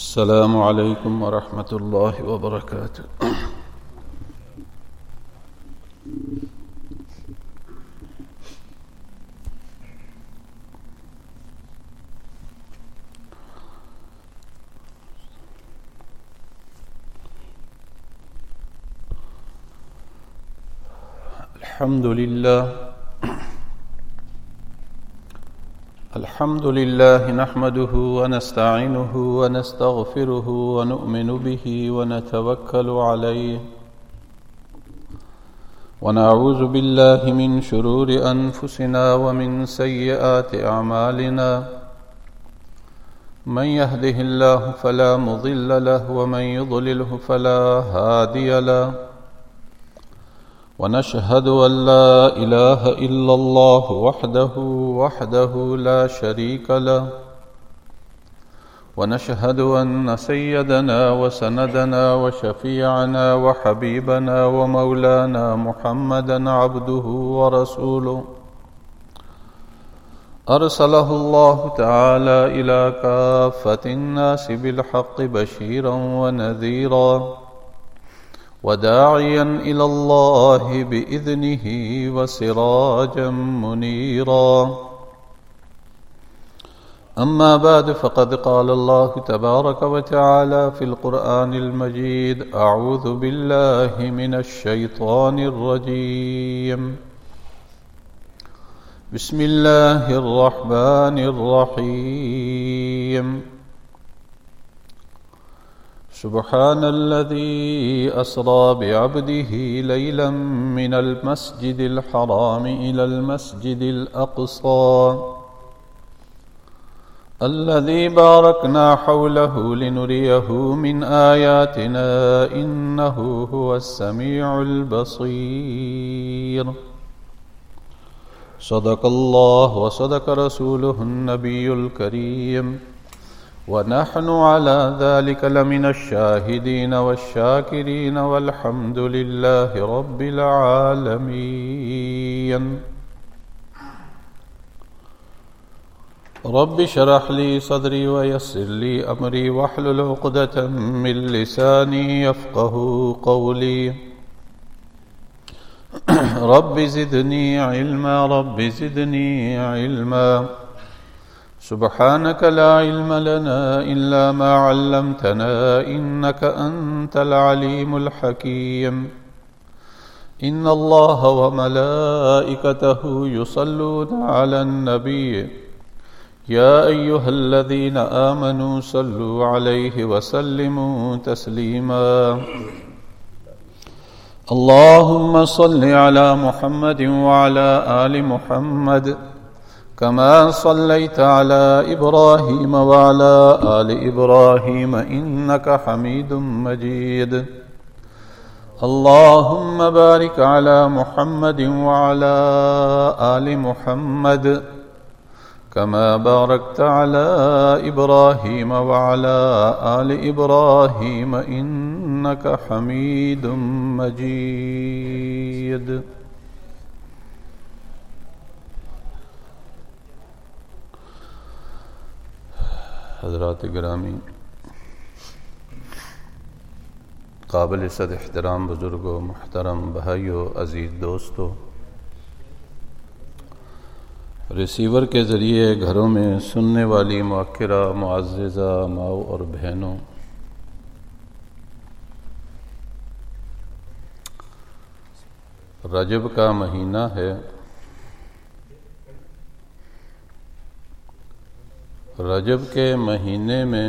السلام علیکم ورحمۃ اللہ وبرکاتہ۔ الحمد لله نحمده ونستعينه ونستغفره ونؤمن به ونتوكل عليه ونعوذ بالله من شرور أنفسنا ومن سيئات أعمالنا من يهده الله فلا مضل له ومن يضلله فلا هادي له ونشهد أن لا إله إلا الله وحده لا شريك له ونشهد أن سيدنا وسندنا وشفيعنا وحبيبنا ومولانا محمدا عبده ورسوله أرسله الله تعالى إلى كافة الناس بالحق بشيرا ونذيرا وداعيا إلى الله بإذنه وسراجا منيرا أما بعد فقد قال الله تبارك وتعالى في القرآن المجيد أعوذ بالله من الشيطان الرجيم بسم الله الرحمن الرحيم سبحان الذي أسرى بعبده ليلا من المسجد الحرام إلى المسجد الأقصى الذي باركنا حوله لنريه من آياتنا إنه هو السميع البصير صدق الله وصدق رسوله النبي الكريم ونحن على ذلك لمن الشاهدين والشاكرين والحمد لله رب العالمين رب اشرح لي صدري ويسر لي أمري واحلل عقدة من لساني يفقهوا قولي رب زدني علما رب زدني علما سبحانك لا علم لنا إلا ما علمتنا إنك أنت العليم الحكيم إن الله وملائكته يصلون على النبي يا أيها الذين آمنوا صلوا عليه وسلموا تسليما اللهم صل على محمد وعلى آل محمد كما صليت على إبراهيم وعلى آل إبراهيم إنك حميد مجيد اللهم بارك على محمد وعلى آل محمد كما باركت على إبراهيم وعلى آل إبراهيم إنك حميد مجيد حضرات گرامی، قابل صد احترام بزرگوں، محترم بھائیوں، عزیز دوستوں، ریسیور کے ذریعے گھروں میں سننے والی موقرہ معززہ ماؤں اور بہنوں، رجب کا مہینہ ہے۔ رجب کے مہینے میں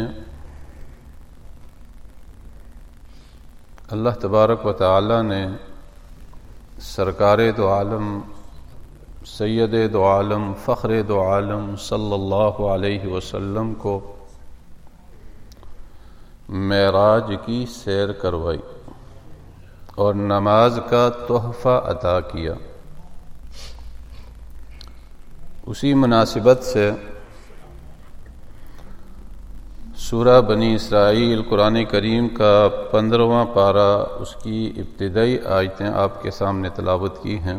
اللہ تبارک و تعالی نے سرکار دو عالم، سید دو عالم، فخر دو عالم صلی اللہ علیہ وسلم کو معراج کی سیر کروائی اور نماز کا تحفہ عطا کیا۔ اسی مناسبت سے سورہ بنی اسرائیل قرآن کریم کا 15واں پارہ، اس کی ابتدائی آیتیں آپ کے سامنے تلاوت کی ہیں۔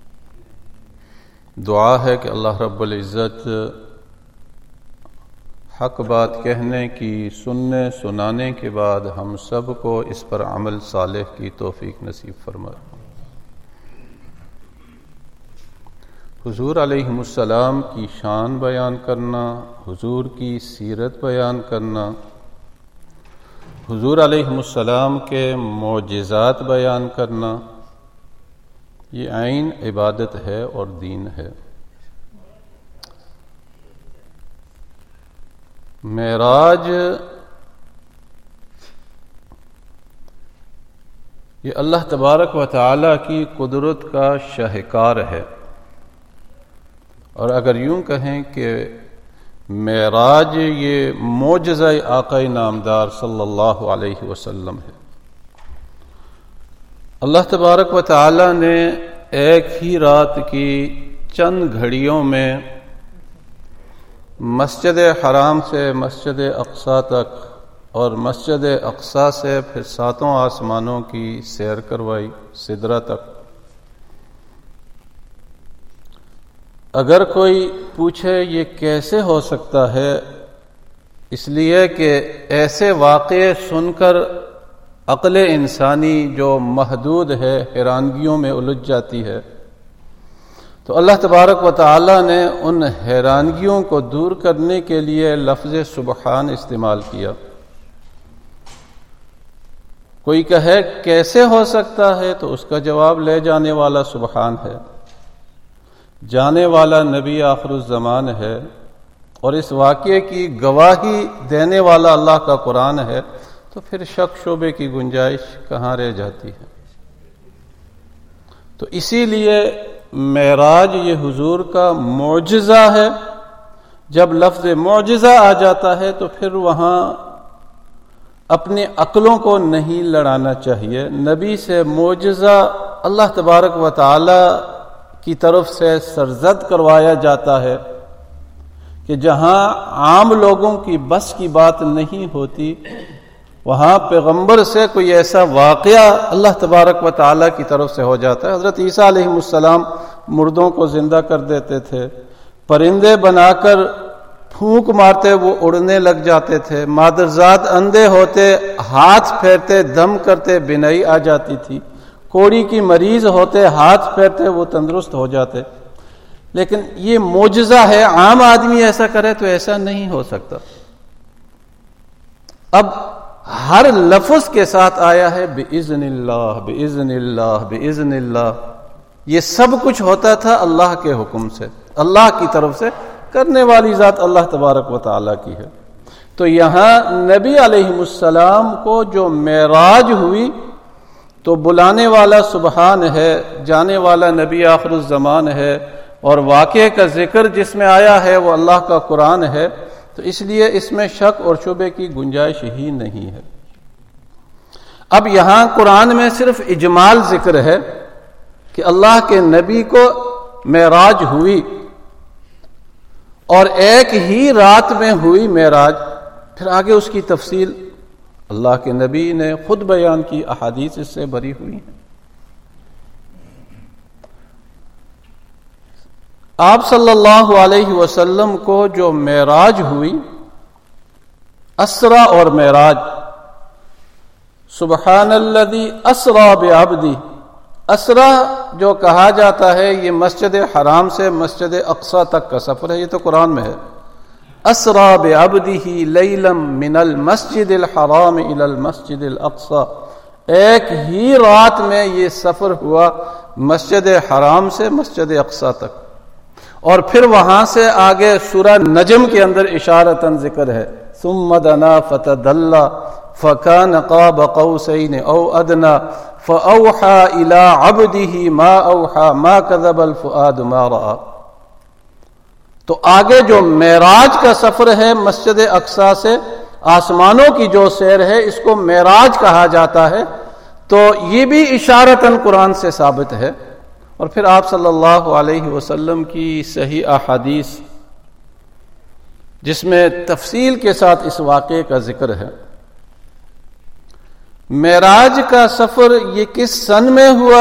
دعا ہے کہ اللہ رب العزت حق بات کہنے کی، سننے سنانے کے بعد ہم سب کو اس پر عمل صالح کی توفیق نصیب فرمائے۔ حضور علیہ السلام کی شان بیان کرنا، حضور کی سیرت بیان کرنا، حضور علیہ السلام کے معجزات بیان کرنا، یہ عین عبادت ہے اور دین ہے۔ معراج یہ اللہ تبارک و تعالی کی قدرت کا شاہکار ہے، اور اگر یوں کہیں کہ معراج یہ معجزہ آقا نامدار صلی اللہ علیہ وسلم ہے۔ اللہ تبارک و تعالی نے ایک ہی رات کی چند گھڑیوں میں مسجد حرام سے مسجد اقصی تک اور مسجد اقصی سے پھر ساتوں آسمانوں کی سیر کروائی سدرہ تک۔ اگر کوئی پوچھے یہ کیسے ہو سکتا ہے، اس لیے کہ ایسے واقعے سن کر عقل انسانی جو محدود ہے حیرانگیوں میں الجھ جاتی ہے، تو اللہ تبارک و تعالی نے ان حیرانگیوں کو دور کرنے کے لیے لفظ سبحان استعمال کیا۔ کوئی کہے کیسے ہو سکتا ہے، تو اس کا جواب لے جانے والا سبحان ہے، جانے والا نبی آخر الزمان ہے، اور اس واقعے کی گواہی دینے والا اللہ کا قرآن ہے، تو پھر شک شبے کی گنجائش کہاں رہ جاتی ہے؟ تو اسی لیے معراج یہ حضور کا معجزہ ہے۔ جب لفظ معجزہ آ جاتا ہے تو پھر وہاں اپنی عقلوں کو نہیں لڑانا چاہیے۔ نبی سے معجزہ اللہ تبارک و تعالی کی طرف سے سرزد کروایا جاتا ہے کہ جہاں عام لوگوں کی بس کی بات نہیں ہوتی، وہاں پیغمبر سے کوئی ایسا واقعہ اللہ تبارک و تعالیٰ کی طرف سے ہو جاتا ہے۔ حضرت عیسیٰ علیہ السلام مردوں کو زندہ کر دیتے تھے، پرندے بنا کر پھونک مارتے وہ اڑنے لگ جاتے تھے، مادرزاد اندھے ہوتے ہاتھ پھیرتے دم کرتے بینائی آ جاتی تھی، کوڑی کی مریض ہوتے ہاتھ پھیرتے وہ تندرست ہو جاتے۔ لیکن یہ معجزہ ہے، عام آدمی ایسا کرے تو ایسا نہیں ہو سکتا۔ اب ہر لفظ کے ساتھ آیا ہے بِإِذْنِ اللہ بِإِذْنِ اللہ بِإِذْنِ اللہ۔ یہ سب کچھ ہوتا تھا اللہ کے حکم سے، اللہ کی طرف سے، کرنے والی ذات اللہ تبارک و تعالیٰ کی ہے۔ تو یہاں نبی علیہ السلام کو جو معراج ہوئی تو بلانے والا سبحان ہے، جانے والا نبی آخر الزمان ہے، اور واقعے کا ذکر جس میں آیا ہے وہ اللہ کا قرآن ہے، تو اس لیے اس میں شک اور شبے کی گنجائش ہی نہیں ہے۔ اب یہاں قرآن میں صرف اجمال ذکر ہے کہ اللہ کے نبی کو معراج ہوئی، اور ایک ہی رات میں ہوئی معراج، پھر آگے اس کی تفصیل اللہ کے نبی نے خود بیان کی، احادیث اس سے بھری ہوئی ہیں۔ آپ صلی اللہ علیہ وسلم کو جو معراج ہوئی، اسرا اور معراج، سبحان الذی اسرا بعبدی، اسرا جو کہا جاتا ہے یہ مسجد حرام سے مسجد اقصی تک کا سفر ہے، یہ تو قرآن میں ہے۔ اسرا بعبدہ لیلا من المسجد الحرام الی المسجد الاقصی، ایک ہی رات میں یہ سفر ہوا مسجد حرام سے مسجد اقصی تک، اور پھر وہاں سے آگے سورہ نجم کے اندر اشارتاً ذکر ہے، ثم دنا فتدلی فکان قاب قوسین او ادنی فاوحى الى عبده ما اوحى ما كذب الفؤاد ما رأى۔ تو آگے جو معراج کا سفر ہے مسجد اقصی سے آسمانوں کی جو سیر ہے، اس کو معراج کہا جاتا ہے، تو یہ بھی اشارتاً قرآن سے ثابت ہے۔ اور پھر آپ صلی اللہ علیہ وسلم کی صحیح احادیث جس میں تفصیل کے ساتھ اس واقعے کا ذکر ہے۔ معراج کا سفر یہ کس سن میں ہوا؟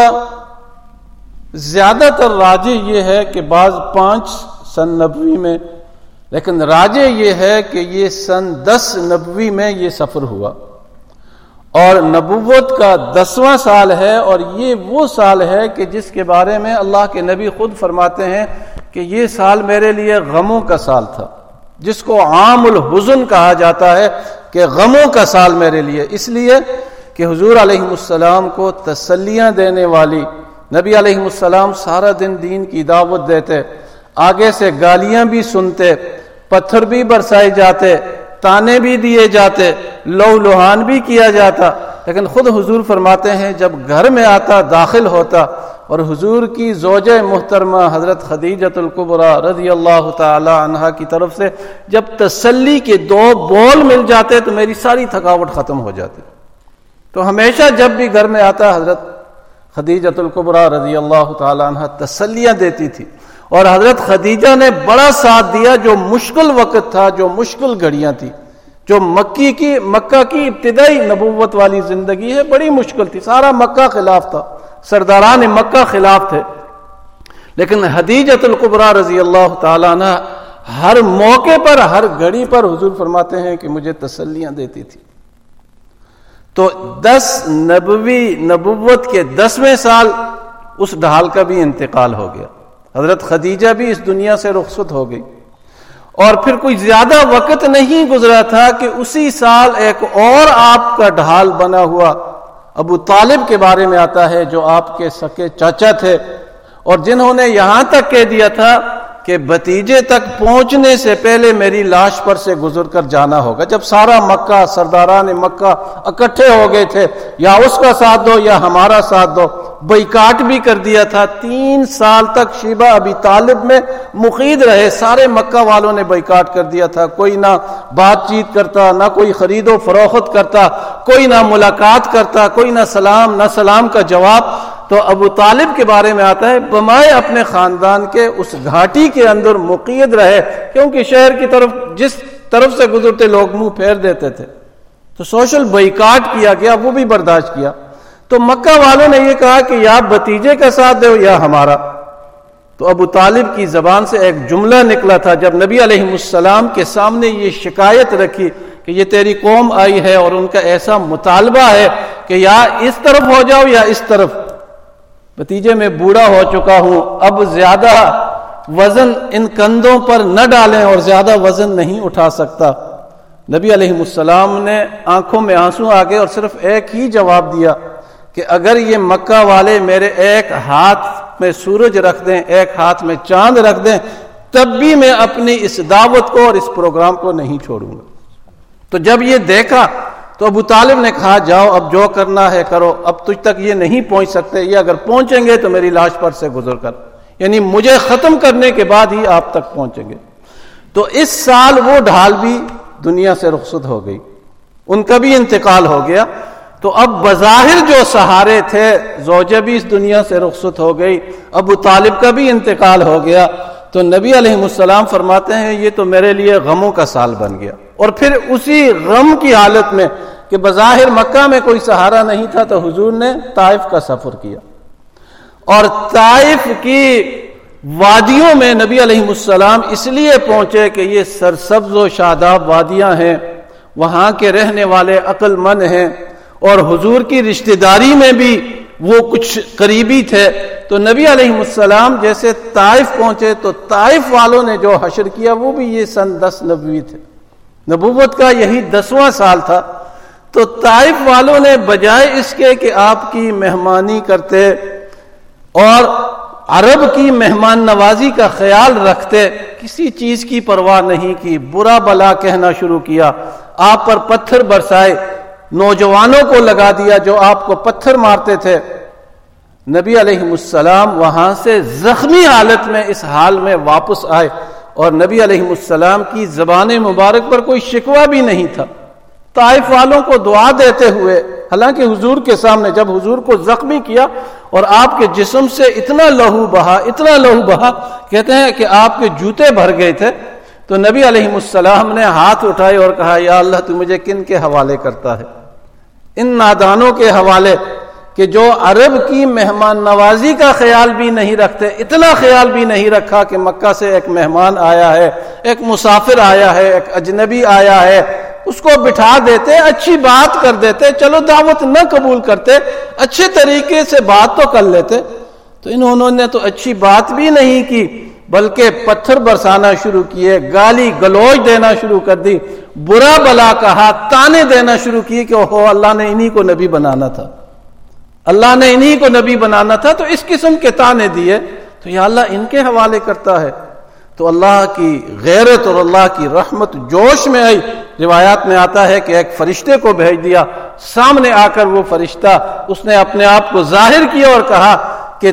زیادہ تر راجح یہ ہے کہ بعض 5 سن نبوی میں، لیکن راجع یہ ہے کہ یہ سن 10 نبوی میں یہ سفر ہوا اور نبوت کا 10واں سال ہے، اور یہ وہ سال ہے کہ جس کے بارے میں اللہ کے نبی خود فرماتے ہیں کہ یہ سال میرے لیے غموں کا سال تھا، جس کو عام الحزن کہا جاتا ہے کہ غموں کا سال میرے لیے، اس لیے کہ حضور علیہ السلام کو تسلیاں دینے والی نبی علیہ السلام سارا دن دین کی دعوت دیتے، آگے سے گالیاں بھی سنتے، پتھر بھی برسائے جاتے، تانے بھی دیے جاتے، لو لوہان بھی کیا جاتا، لیکن خود حضور فرماتے ہیں جب گھر میں آتا، داخل ہوتا، اور حضور کی زوجہ محترمہ حضرت خدیجۃ الکبریٰ رضی اللہ تعالی عنہا کی طرف سے جب تسلی کے 2 بول مل جاتے تو میری ساری تھکاوٹ ختم ہو جاتی۔ تو ہمیشہ جب بھی گھر میں آتا حضرت خدیجۃ الکبریٰ رضی اللہ تعالی عنہا تسلیاں دیتی تھی، اور حضرت خدیجہ نے بڑا ساتھ دیا، جو مشکل وقت تھا، جو مشکل گھڑیاں تھی، جو مکہ کی ابتدائی نبوت والی زندگی ہے، بڑی مشکل تھی، سارا مکہ خلاف تھا، سرداران مکہ خلاف تھے، لیکن خدیجۃ الکبریٰ رضی اللہ تعالیٰ عنہ ہر موقع پر، ہر گھڑی پر حضور فرماتے ہیں کہ مجھے تسلیاں دیتی تھی۔ تو 10 نبوت کے 10ویں سال اس ڈھال کا بھی انتقال ہو گیا، حضرت خدیجہ بھی اس دنیا سے رخصت ہو گئی، اور پھر کوئی زیادہ وقت نہیں گزرا تھا کہ اسی سال ایک اور آپ کا ڈھال بنا ہوا ابو طالب کے بارے میں آتا ہے، جو آپ کے سکے چاچا تھے، اور جنہوں نے یہاں تک کہہ دیا تھا کہ بھتیجے تک پہنچنے سے پہلے میری لاش پر سے گزر کر جانا ہوگا۔ جب سارا مکہ، سرداران مکہ اکٹھے ہو گئے تھے، یا اس کا ساتھ دو یا ہمارا ساتھ دو، بائیکاٹ بھی کر دیا تھا۔ 3 سال تک شیبہ ابی طالب میں مقید رہے، سارے مکہ والوں نے بائیکاٹ کر دیا تھا، کوئی نہ بات چیت کرتا، نہ کوئی خرید و فروخت کرتا، کوئی نہ ملاقات کرتا، کوئی نہ سلام کا جواب۔ تو ابو طالب کے بارے میں آتا ہے بمائے اپنے خاندان کے اس گھاٹی کے اندر مقید رہے، کیونکہ شہر کی طرف جس طرف سے گزرتے لوگ منہ پھیر دیتے تھے، تو سوشل بائیکاٹ کیا گیا، وہ بھی برداشت کیا۔ تو مکہ والوں نے یہ کہا کہ یا بھتیجے کا ساتھ دو یا ہمارا۔ تو ابو طالب کی زبان سے ایک جملہ نکلا تھا جب نبی علیہ السلام کے سامنے یہ شکایت رکھی کہ یہ تیری قوم آئی ہے اور ان کا ایسا مطالبہ ہے کہ یا اس طرف ہو جاؤ یا اس طرف، بھتیجے میں بوڑھا ہو چکا ہوں، اب زیادہ وزن ان کندھوں پر نہ ڈالیں اور زیادہ وزن نہیں اٹھا سکتا۔ نبی علیہ السلام نے آنکھوں میں آنسو آ گئے اور صرف ایک ہی جواب دیا کہ اگر یہ مکہ والے میرے ایک ہاتھ میں سورج رکھ دیں، ایک ہاتھ میں چاند رکھ دیں، تب بھی میں اپنی اس دعوت کو اور اس پروگرام کو نہیں چھوڑوں گا۔ تو جب یہ دیکھا تو ابو طالب نے کہا جاؤ اب جو کرنا ہے کرو، اب تجھ تک یہ نہیں پہنچ سکتے، یہ اگر پہنچیں گے تو میری لاش پر سے گزر کر، یعنی مجھے ختم کرنے کے بعد ہی آپ تک پہنچیں گے۔ تو اس سال وہ ڈھال بھی دنیا سے رخصت ہو گئی، ان کا بھی انتقال ہو گیا۔ تو اب بظاہر جو سہارے تھے، زوجہ بھی اس دنیا سے رخصت ہو گئی، ابو طالب کا بھی انتقال ہو گیا۔ تو نبی علیہ السلام فرماتے ہیں یہ تو میرے لیے غموں کا سال بن گیا۔ اور پھر اسی غم کی حالت میں کہ بظاہر مکہ میں کوئی سہارا نہیں تھا، تو حضور نے طائف کا سفر کیا، اور طائف کی وادیوں میں نبی علیہ السلام اس لیے پہنچے کہ یہ سرسبز و شاداب وادیاں ہیں، وہاں کے رہنے والے عقل مند ہیں، اور حضور کی رشتہ داری میں بھی وہ کچھ قریبی تھے۔ تو نبی علیہ السلام جیسے طائف پہنچے تو طائف والوں نے جو حشر کیا وہ بھی یہ سن 10 نبوی تھے، نبوت کا یہی 10واں سال تھا۔ تو طائف والوں نے بجائے اس کے کہ آپ کی مہمانی کرتے اور عرب کی مہمان نوازی کا خیال رکھتے، کسی چیز کی پرواہ نہیں کی، برا بلا کہنا شروع کیا، آپ پر پتھر برسائے، نوجوانوں کو لگا دیا جو آپ کو پتھر مارتے تھے۔ نبی علیہ السلام وہاں سے زخمی حالت میں اس حال میں واپس آئے، اور نبی علیہ السلام کی زبان مبارک پر کوئی شکوہ بھی نہیں تھا، طائف والوں کو دعا دیتے ہوئے، حالانکہ حضور کے سامنے جب حضور کو زخمی کیا اور آپ کے جسم سے اتنا لہو بہا، کہتے ہیں کہ آپ کے جوتے بھر گئے تھے، تو نبی علیہ السلام نے ہاتھ اٹھائے اور کہا یا اللہ تو مجھے کن کے حوالے کرتا ہے، ان نادانوں کے حوالے کہ جو عرب کی مہمان نوازی کا خیال بھی نہیں رکھتے، اتنا خیال بھی نہیں رکھا کہ مکہ سے ایک مہمان آیا ہے، ایک مسافر آیا ہے، ایک اجنبی آیا ہے، اس کو بٹھا دیتے، اچھی بات کر دیتے، چلو دعوت نہ قبول کرتے، اچھے طریقے سے بات تو کر لیتے، تو انہوں نے تو اچھی بات بھی نہیں کی بلکہ پتھر برسانا شروع کیے، گالی گلوچ دینا شروع کر دی، برا بلا کہا، تانے دینا شروع کیے کہ اوہو اللہ نے انہی کو نبی بنانا تھا، اللہ نے انہی کو نبی بنانا تھا، تو اس قسم کے تانے دیے، تو یا اللہ ان کے حوالے کرتا ہے۔ تو اللہ کی غیرت اور اللہ کی رحمت جوش میں آئی۔ روایات میں آتا ہے کہ ایک فرشتے کو بھیج دیا، سامنے آ کر وہ فرشتہ اس نے اپنے آپ کو ظاہر کیا اور کہا کہ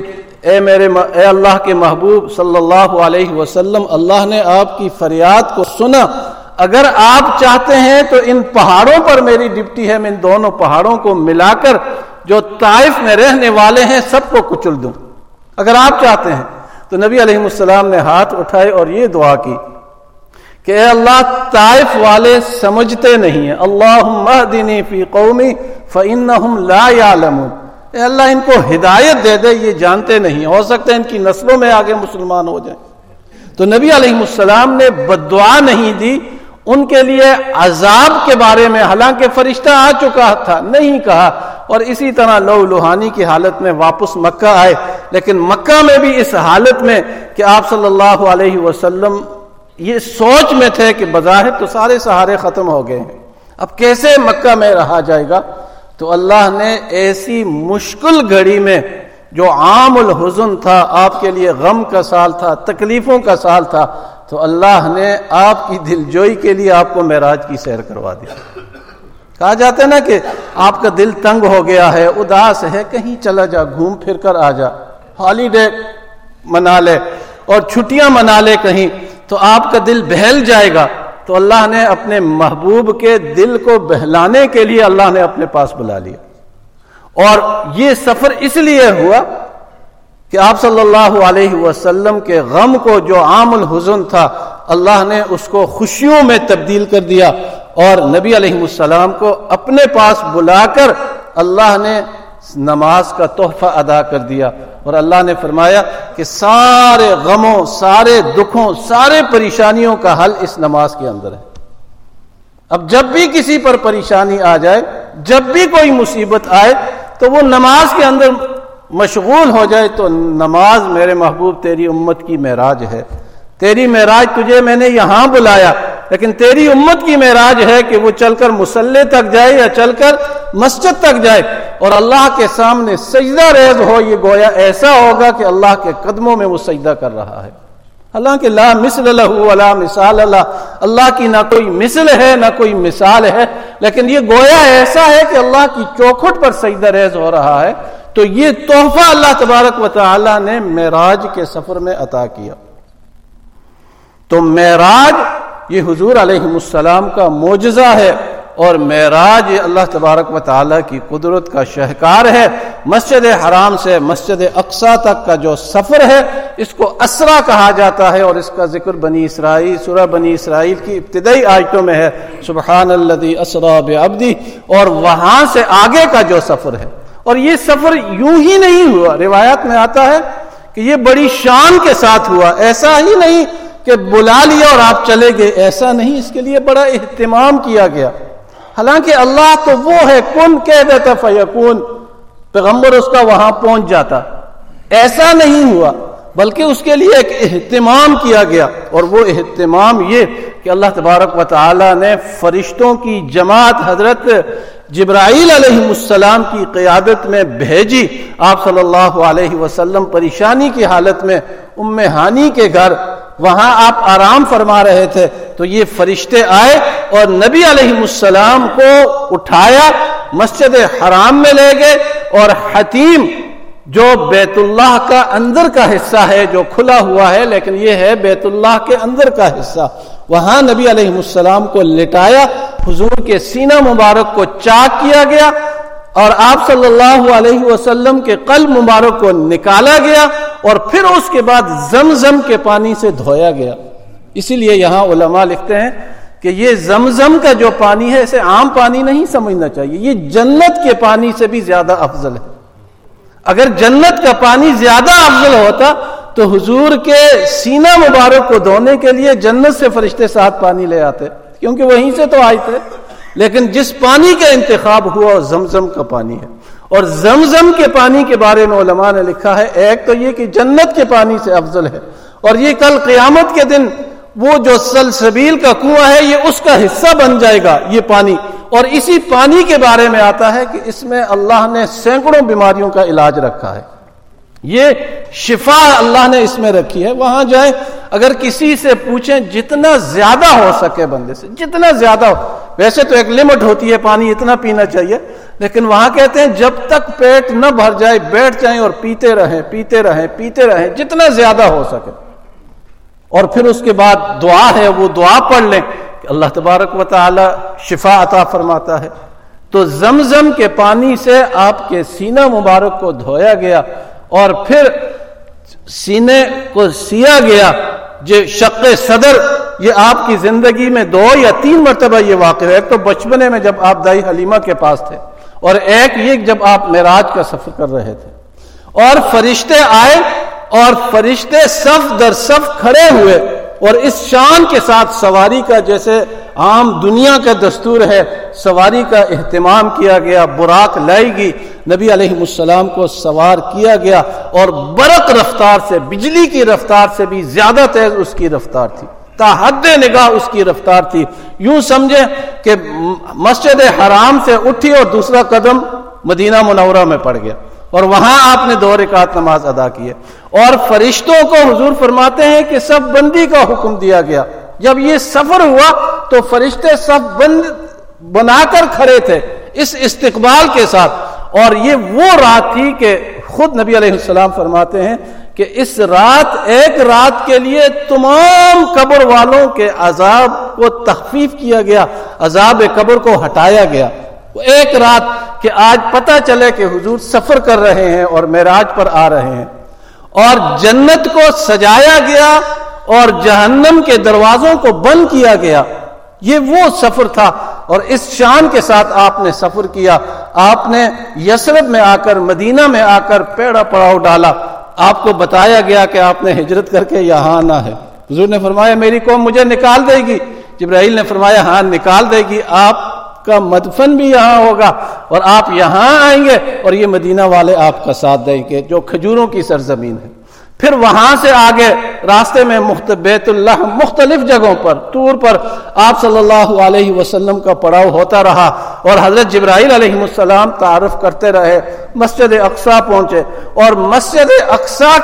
اے اللہ کے محبوب صلی اللہ علیہ وسلم، اللہ نے آپ کی فریاد کو سنا، اگر آپ چاہتے ہیں تو ان پہاڑوں پر میری ڈپٹی ہے، میں ان دونوں پہاڑوں کو ملا کر جو طائف میں رہنے والے ہیں سب کو کچل دوں، اگر آپ چاہتے ہیں۔ تو نبی علیہ السلام نے ہاتھ اٹھائے اور یہ دعا کی کہ اے اللہ طائف والے سمجھتے نہیں ہیں، اللہم اہدنی فی قومی فإنہم لا یعلمون، اے اللہ ان کو ہدایت دے دے، یہ جانتے نہیں، ہو سکتا ہے ان کی نسلوں میں آگے مسلمان ہو جائیں۔ تو نبی علیہ السلام نے بددعا نہیں دی، ان کے لیے عذاب کے بارے میں حالانکہ فرشتہ آ چکا تھا نہیں کہا، اور اسی طرح لو لوہانی کی حالت میں واپس مکہ آئے، لیکن مکہ میں بھی اس حالت میں کہ آپ صلی اللہ علیہ وسلم یہ سوچ میں تھے کہ بظاہر تو سارے سہارے ختم ہو گئے ہیں، اب کیسے مکہ میں رہا جائے گا؟ تو اللہ نے ایسی مشکل گھڑی میں جو عام الحزن تھا، آپ کے لیے غم کا سال تھا، تکلیفوں کا سال تھا، تو اللہ نے آپ کی دلجوئی کے لیے آپ کو معراج کی سیر کروا دیا۔ کہا جاتا ہے نا کہ آپ کا دل تنگ ہو گیا ہے، اداس ہے، کہیں چلا جا، گھوم پھر کر آ جا، ہالیڈے منا لے اور چھٹیاں منا لے کہیں، تو آپ کا دل بہل جائے گا۔ تو اللہ نے اپنے محبوب کے دل کو بہلانے کے لیے اللہ نے اپنے پاس بلا لیا، اور یہ سفر اس لیے ہوا کہ آپ صلی اللہ علیہ وسلم کے غم کو جو عام الحزن تھا اللہ نے اس کو خوشیوں میں تبدیل کر دیا، اور نبی علیہ السلام کو اپنے پاس بلا کر اللہ نے نماز کا تحفہ ادا کر دیا، اور اللہ نے فرمایا کہ سارے غموں، سارے دکھوں، سارے پریشانیوں کا حل اس نماز کے اندر ہے۔ اب جب بھی کسی پر پریشانی آ جائے، جب بھی کوئی مصیبت آئے، تو وہ نماز کے اندر مشغول ہو جائے، تو نماز میرے محبوب تیری امت کی معراج ہے، تیری معراج، تجھے میں نے یہاں بلایا، لیکن تیری امت کی معراج ہے کہ وہ چل کر مصلی تک جائے یا چل کر مسجد تک جائے اور اللہ کے سامنے سجدہ ریز ہو، یہ گویا ایسا ہوگا کہ اللہ کے قدموں میں وہ سجدہ کر رہا ہے، حالانکہ لا مثل لہ ولا مثال لہ، اللہ کی نہ کوئی مثل ہے نہ کوئی مثال ہے، لیکن یہ گویا ایسا ہے کہ اللہ کی چوکھٹ پر سجدہ ریز ہو رہا ہے۔ تو یہ تحفہ اللہ تبارک و تعالی نے معراج کے سفر میں عطا کیا۔ تو معراج یہ حضور علیہ السلام کا معجزہ ہے، اور معراج اللہ تبارک و تعالی کی قدرت کا شاہکار ہے۔ مسجد حرام سے مسجد اقصی تک کا جو سفر ہے اس کو اسرا کہا جاتا ہے، اور اس کا ذکر بنی اسرائیل، سورہ بنی اسرائیل کی ابتدائی آیتوں میں ہے، سبحان الذی اسری بعبدہ، اور وہاں سے آگے کا جو سفر ہے۔ اور یہ سفر یوں ہی نہیں ہوا، روایات میں آتا ہے کہ یہ بڑی شان کے ساتھ ہوا، ایسا ہی نہیں کہ بلا لیا اور آپ چلے گئے، ایسا نہیں، اس کے لیے بڑا اہتمام کیا گیا۔ حالانکہ اللہ تو وہ ہے، کن کہہ دیتا فیکون، پیغمبر اس کا وہاں پہنچ جاتا، ایسا نہیں ہوا، بلکہ اس کے لیے ایک اہتمام کیا گیا، اور وہ اہتمام یہ کہ اللہ تبارک و تعالی نے فرشتوں کی جماعت حضرت جبرائیل علیہ السلام کی قیادت میں بھیجی۔ آپ صلی اللہ علیہ وسلم پریشانی کی حالت میں ام ہانی کے گھر، وہاں آپ آرام فرما رہے تھے، تو یہ فرشتے آئے اور نبی علیہ السلام کو اٹھایا، مسجد حرام میں لے گئے، اور حتیم جو بیت اللہ کا اندر کا حصہ ہے، جو کھلا ہوا ہے لیکن یہ ہے بیت اللہ کے اندر کا حصہ، وہاں نبی علیہ السلام کو لٹایا، حضور کے سینہ مبارک کو چاک کیا گیا، اور آپ صلی اللہ علیہ وسلم کے قلب مبارک کو نکالا گیا، اور پھر اس کے بعد زمزم کے پانی سے دھویا گیا۔ اسی لیے یہاں علماء لکھتے ہیں کہ یہ زمزم کا جو پانی ہے اسے عام پانی نہیں سمجھنا چاہیے، یہ جنت کے پانی سے بھی زیادہ افضل ہے۔ اگر جنت کا پانی زیادہ افضل ہوتا تو حضور کے سینہ مبارک کو دھونے کے لیے جنت سے فرشتے ساتھ پانی لے آتے، کیونکہ وہیں سے تو آئے تھے. لیکن جس پانی کا انتخاب ہوا وہ زمزم کا پانی ہے. اور زمزم کے پانی کے بارے میں علماء نے لکھا ہے، ایک تو یہ کہ جنت کے پانی سے افضل ہے، اور یہ کل قیامت کے دن وہ جو سلسبیل کا کنواں ہے یہ اس کا حصہ بن جائے گا یہ پانی. اور اسی پانی کے بارے میں آتا ہے کہ اس میں اللہ نے سینکڑوں بیماریوں کا علاج رکھا ہے. یہ شفا اللہ نے اس میں رکھی ہے. وہاں جائیں، اگر کسی سے پوچھیں جتنا زیادہ ہو سکے بندے سے، جتنا زیادہ ہو، ویسے تو ایک لمٹ ہوتی ہے پانی اتنا پینا چاہیے، لیکن وہاں کہتے ہیں جب تک پیٹ نہ بھر جائے بیٹھ جائیں اور پیتے رہیں پیتے رہیں پیتے رہیں جتنا زیادہ ہو سکے. اور پھر اس کے بعد دعا ہے، وہ دعا پڑھ لیں کہ اللہ تبارک و تعالی شفا عطا فرماتا ہے. تو زمزم کے پانی سے آپ کے سینہ مبارک کو دھویا گیا اور پھر سینے کو سیا گیا. یہ شق صدر یہ آپ کی زندگی میں 2 یا 3 مرتبہ یہ واقع ہے. ایک تو بچپنے میں جب آپ دائی حلیمہ کے پاس تھے، اور ایک یہ جب آپ معراج کا سفر کر رہے تھے اور فرشتے آئے اور فرشتے صف در صف کھڑے ہوئے اور اس شان کے ساتھ سواری کا، جیسے عام دنیا کا دستور ہے، سواری کا اہتمام کیا گیا. براق لائی گئی، نبی علیہ السلام کو سوار کیا گیا اور برق رفتار سے، بجلی کی رفتار سے بھی زیادہ تیز اس کی رفتار تھی، تا حد نگاہ اس کی رفتار تھی. یوں سمجھے کہ مسجد حرام سے اٹھی اور دوسرا قدم مدینہ منورہ میں پڑ گیا، اور وہاں آپ نے 2 رکعت نماز ادا کی. اور فرشتوں کو حضور فرماتے ہیں کہ صف بندی کا حکم دیا گیا. جب یہ سفر ہوا تو فرشتے صف بند بنا کر کھڑے تھے اس استقبال کے ساتھ. اور یہ وہ رات تھی کہ خود نبی علیہ السلام فرماتے ہیں کہ اس رات، ایک رات کے لیے تمام قبر والوں کے عذاب کو تخفیف کیا گیا، عذاب قبر کو ہٹایا گیا. ایک رات کہ آج پتہ چلے کہ حضور سفر کر رہے ہیں اور معراج پر آ رہے ہیں، اور جنت کو سجایا گیا اور جہنم کے دروازوں کو بند کیا گیا. یہ وہ سفر تھا، اور اس شان کے ساتھ آپ نے سفر کیا. آپ نے یثرب میں آ کر، مدینہ میں آ کر پیڑا پڑاؤ ڈالا. آپ کو بتایا گیا کہ آپ نے ہجرت کر کے یہاں آنا ہے. حضور نے فرمایا میری قوم مجھے نکال دے گی. جبرائیل نے فرمایا ہاں نکال دے گی، آپ کا مدفن بھی یہاں ہوگا اور آپ یہاں آئیں گے، اور یہ مدینہ والے آپ کا ساتھ دیں گے جو کھجوروں کی سرزمین ہے. پھر وہاں سے آگے راستے میں بیت اللہ مختلف جگہوں پر، طور پر آپ صلی اللہ علیہ وسلم کا پڑاؤ ہوتا رہا، اور حضرت جبرائیل علیہ السلام تعارف کرتے رہے. مسجد اقصیٰ پہنچے، اور مسجد اقصیٰ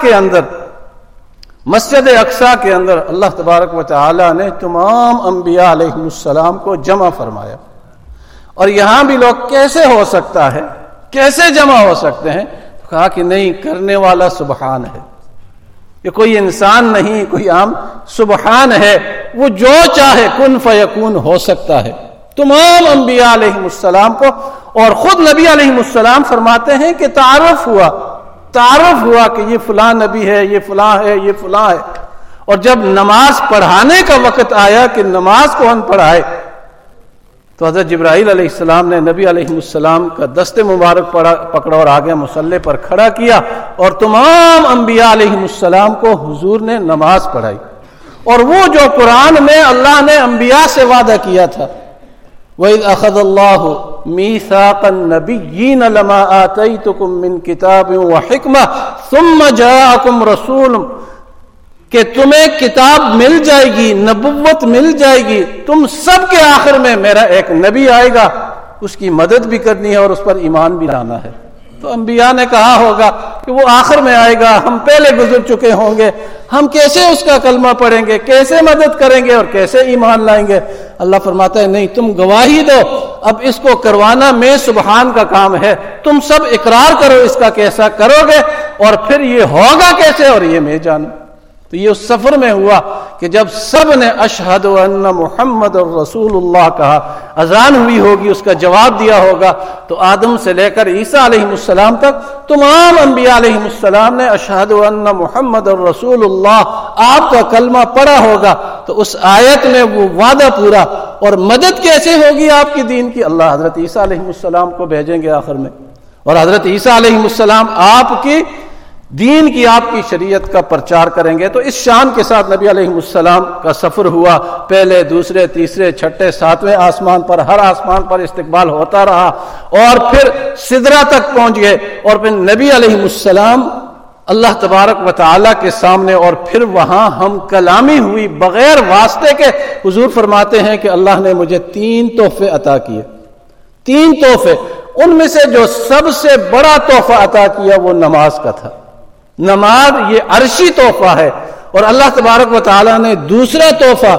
کے اندر اللہ تبارک و تعالی نے تمام انبیاء علیہ السلام کو جمع فرمایا. اور یہاں بھی لوگ کیسے ہو سکتا ہے، کیسے جمع ہو سکتے ہیں؟ کہا کہ نہیں، کرنے والا سبحان ہے. یہ کوئی انسان نہیں، کوئی عام سبحان ہے. وہ جو چاہے کن فیکون ہو سکتا ہے. تمام انبیاء علیہ السلام کو، اور خود نبی علیہ السلام فرماتے ہیں کہ تعارف ہوا کہ یہ فلاں نبی ہے، یہ فلاں ہے، یہ فلاں ہے. اور جب نماز پڑھانے کا وقت آیا کہ نماز کو ہم پڑھائے، تو حضرت جبرائیل علیہ السلام نے نبی علیہ السلام کا دست مبارک پکڑا اور آگے مصلی پر کھڑا کیا، اور تمام انبیاء علیہ السلام کو حضور نے نماز پڑھائی. اور وہ جو قرآن میں اللہ نے انبیاء سے وعدہ کیا تھا، وَإِذْ أَخَذَ اللَّهُ مِيثَاقَ النَّبِيِّينَ لَمَا آتَيْتُكُم مِّن كِتَابٍ وَحِكْمَةٍ ثُمَّ جَاءَكُمْ رَسُولٌ، کہ تمہیں کتاب مل جائے گی، نبوت مل جائے گی، تم سب کے آخر میں میرا ایک نبی آئے گا، اس کی مدد بھی کرنی ہے اور اس پر ایمان بھی لانا ہے. تو انبیاء نے کہا ہوگا کہ وہ آخر میں آئے گا، ہم پہلے گزر چکے ہوں گے، ہم کیسے اس کا کلمہ پڑھیں گے، کیسے مدد کریں گے اور کیسے ایمان لائیں گے؟ اللہ فرماتا ہے نہیں، تم گواہی دو، اب اس کو کروانا میں سبحان کا کام ہے، تم سب اقرار کرو اس کا کیسا کرو گے، اور پھر یہ ہوگا کیسے، اور یہ میں جانوں. تو یہ اس سفر میں ہوا کہ جب سب نے اشہد ان محمد الرسول اللہ کہا، اذان ہوئی ہوگی، اس کا جواب دیا ہوگا، تو آدم سے لے کر عیسیٰ علیہ السلام تک تمام انبیاء علیہ السلام نے اشہد ان محمد الرسول اللہ آپ کا کلمہ پڑھا ہوگا. تو اس آیت میں وہ وعدہ پورا. اور مدد کیسے ہوگی آپ کی دین کی؟ اللہ حضرت عیسیٰ علیہ السلام کو بھیجیں گے آخر میں، اور حضرت عیسیٰ علیہ السلام آپ کی دین کی، آپ کی شریعت کا پرچار کریں گے۔ تو اس شان کے ساتھ نبی علیہ السلام کا سفر ہوا، پہلے، دوسرے، تیسرے، چھٹے، ساتویں آسمان پر، ہر آسمان پر استقبال ہوتا رہا، اور پھر سدرہ تک پہنچ گئے، اور پھر نبی علیہ السلام اللہ تبارک و تعالیٰ کے سامنے، اور پھر وہاں ہم کلامی ہوئی بغیر واسطے کے۔ حضور فرماتے ہیں کہ اللہ نے مجھے 3 تحفے عطا کیے، 3 تحفے، ان میں سے جو سب سے بڑا تحفہ عطا کیا وہ نماز کا تھا۔ نماز یہ عرشی تحفہ ہے، اور اللہ تبارک و تعالیٰ نے دوسرا تحفہ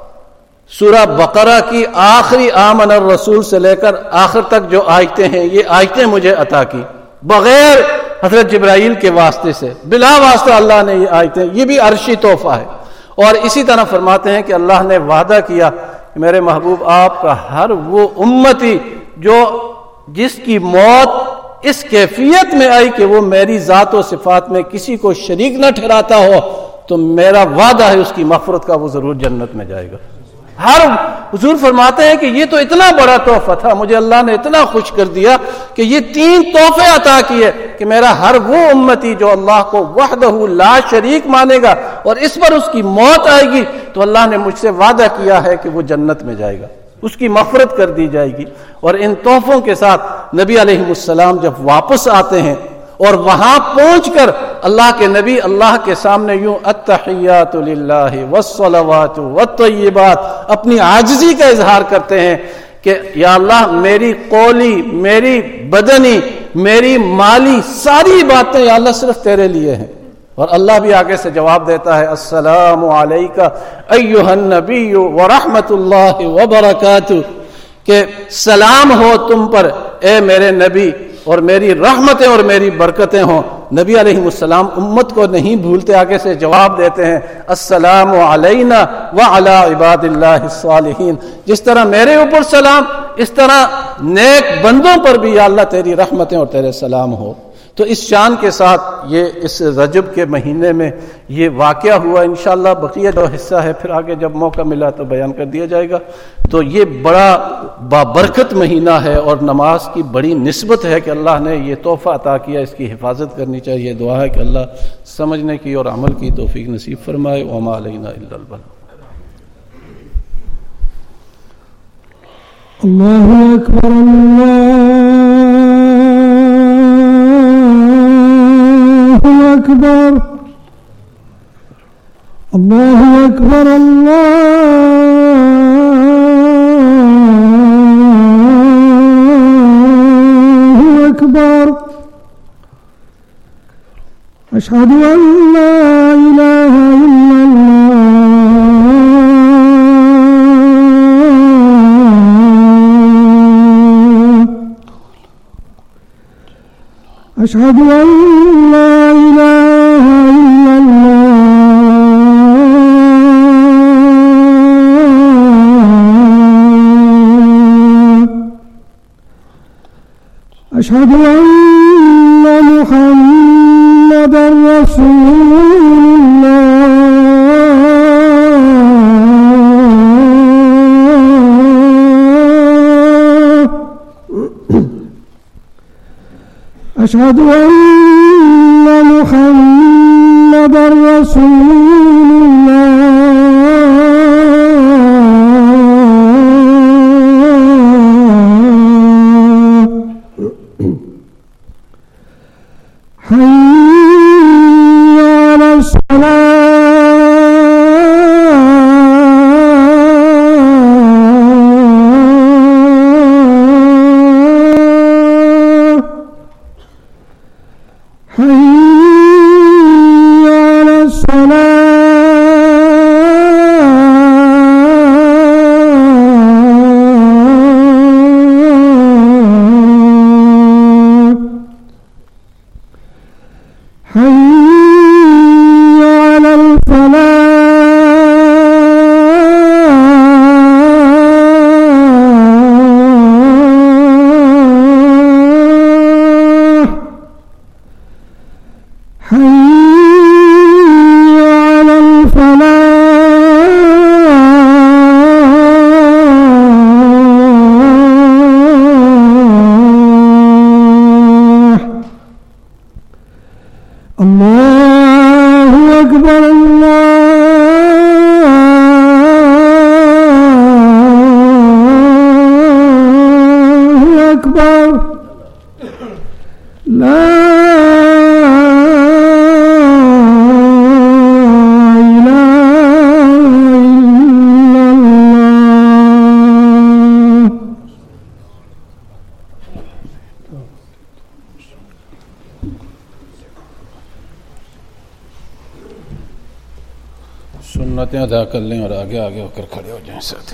سورہ بقرہ کی آخری آمن الرسول سے لے کر آخر تک جو آیتیں ہیں، یہ آیتیں مجھے عطا کی بغیر حضرت جبرائیل کے واسطے سے، بلا واسطہ اللہ نے یہ آیتیں، یہ بھی عرشی تحفہ ہے۔ اور اسی طرح فرماتے ہیں کہ اللہ نے وعدہ کیا کہ میرے محبوب آپ کا ہر وہ امتی جو جس کی موت اس کیفیت میں آئی کہ وہ میری ذات و صفات میں کسی کو شریک نہ ٹھہراتا ہو، تو میرا وعدہ ہے اس کی مغفرت کا، وہ ضرور جنت میں جائے گا۔ حضور فرماتے ہیں کہ یہ تو اتنا بڑا تحفہ تھا، مجھے اللہ نے اتنا خوش کر دیا کہ یہ 3 تحفے عطا کیے کہ میرا ہر وہ امتی جو اللہ کو وحدہ لا شریک مانے گا اور اس پر اس کی موت آئے گی، تو اللہ نے مجھ سے وعدہ کیا ہے کہ وہ جنت میں جائے گا، اس کی مغفرت کر دی جائے گی۔ اور ان تحفوں کے ساتھ نبی علیہ السلام جب واپس آتے ہیں اور وہاں پہنچ کر اللہ کے نبی اللہ کے سامنے یوں التحیات للہ والصلوات والطیبات اپنی عاجزی کا اظہار کرتے ہیں کہ یا اللہ میری قولی، میری بدنی، میری مالی ساری باتیں یا اللہ صرف تیرے لیے ہیں۔ اور اللہ بھی آگے سے جواب دیتا ہے السلام علیکہ ایھا النبی ورحمۃ اللہ وبرکاتہ، کہ سلام ہو تم پر اے میرے نبی، اور میری رحمتیں اور میری برکتیں ہوں۔ نبی علیہ السلام امت کو نہیں بھولتے، آگے سے جواب دیتے ہیں السلام علینا وعلی عباد اللہ الصالحین، جس طرح میرے اوپر سلام، اس طرح نیک بندوں پر بھی یا اللہ تیری رحمتیں اور تیرے سلام ہو۔ تو اس شان کے ساتھ یہ اس رجب کے مہینے میں یہ واقعہ ہوا۔ انشاءاللہ بقیہ جو حصہ ہے پھر آگے جب موقع ملا تو بیان کر دیا جائے گا۔ تو یہ بڑا بابرکت مہینہ ہے اور نماز کی بڑی نسبت ہے کہ اللہ نے یہ تحفہ عطا کیا، اس کی حفاظت کرنی چاہیے۔ دعا ہے کہ اللہ سمجھنے کی اور عمل کی توفیق نصیب فرمائے۔ وما علینا الا البلاغ۔ اللہ اکبر، اللہ اکبر، اللہ اکبر، اللہ اکبر، اشہد ان لا الہ الا اللہ، اشہد ان لا الہ الا اللہ، اشہد ان محمدا رسول اللہ، اشہد ان محمدا رسول اللہ، حي على الصلاة، حي على الصلاة، أكبر لا إله إلا الله. सुन्नतें अदा कर लें और आगे आगे होकर खड़े हो जाएं साथी।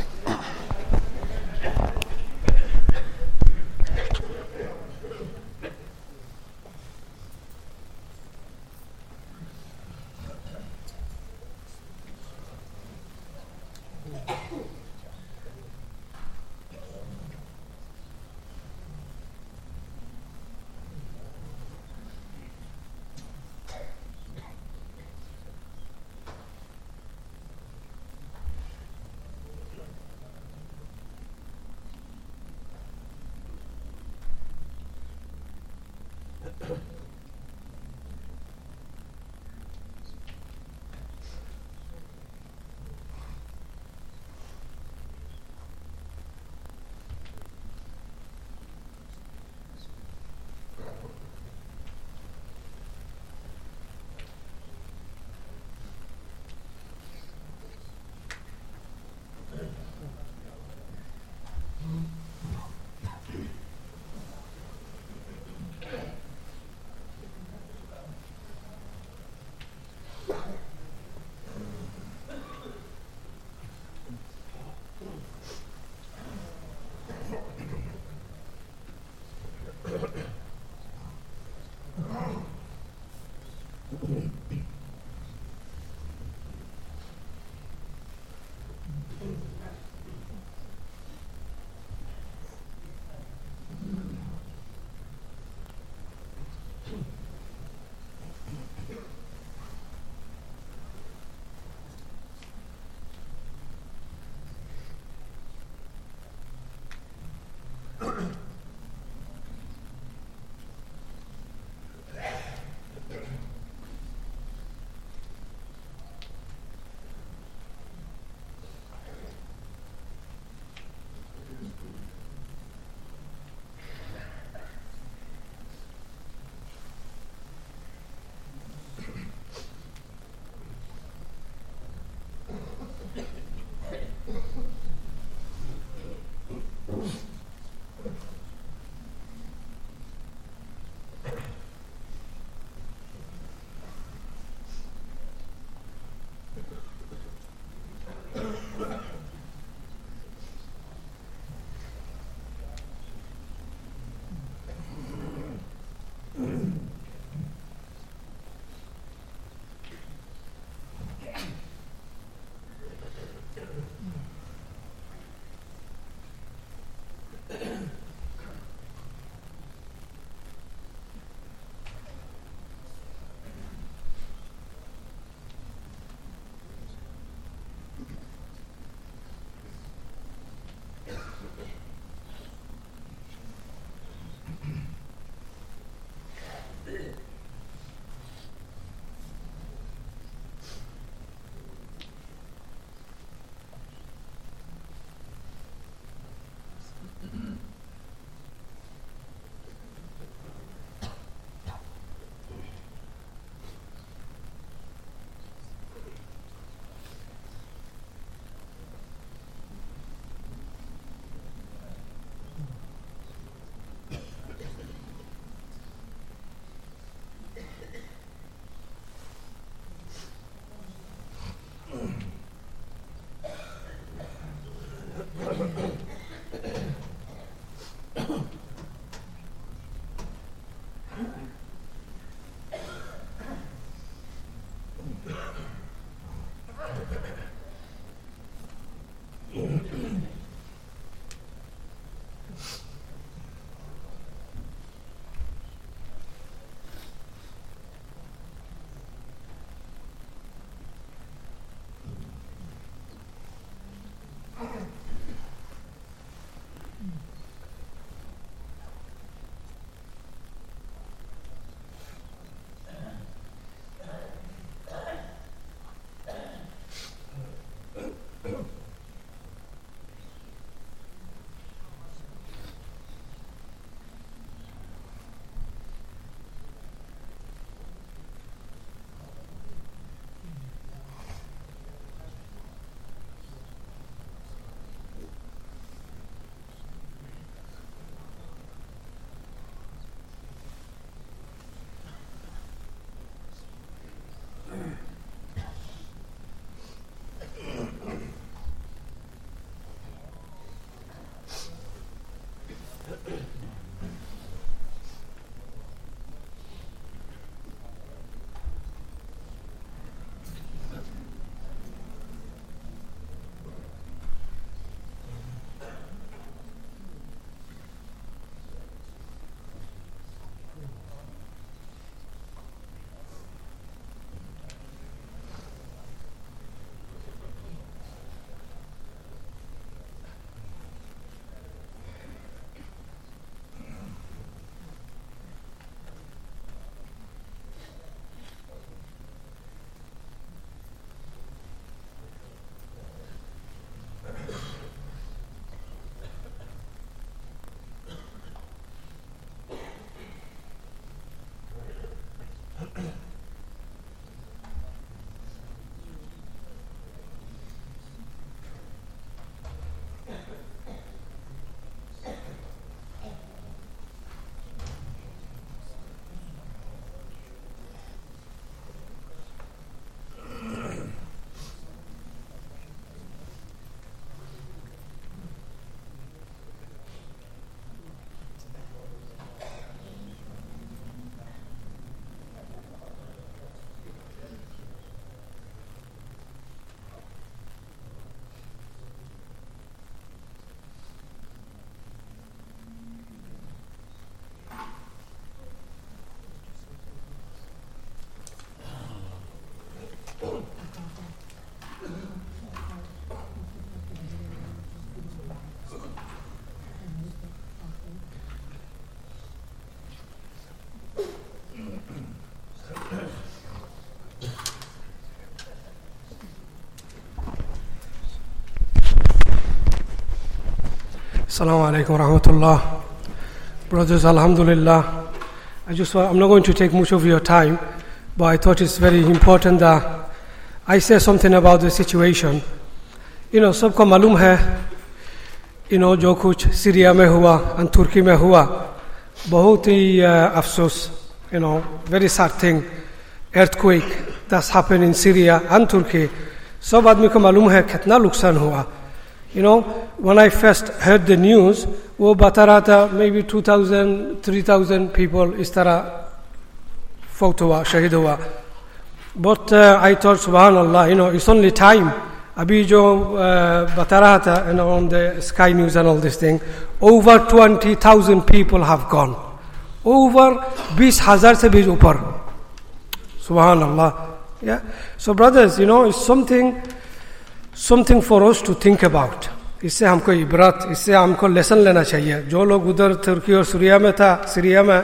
Assalamu alaikum warahmatullah. Brothers, alhamdulillah. I'm not going to take much of your time, but I thought it's very important that I say something about the situation. सबको मालूम है, जो कुछ सीरिया में हुआ और तुर्की में हुआ, बहुत ही अफसोस, very sad thing, earthquake that's happened in Syria and Turkey. सब आदमी को मालूम है कितना नुकसान हुआ. When I first heard the news, वो बता रहा था maybe 2,000, 3,000 people इस तरह फौत हुआ, शहीद हुआ. But I thought, subhanallah, it's only time. अभी जो बता रहा था, on the Sky News and all this thing, over 20,000 people have gone. Over 20,000 से भी ऊपर. Subhanallah. Yeah. So brothers, it's something for us to think about. इससे हमको इबरत, इससे हमको लेसन लेना चाहिए. जो लोग उधर तुर्की और सीरिया में,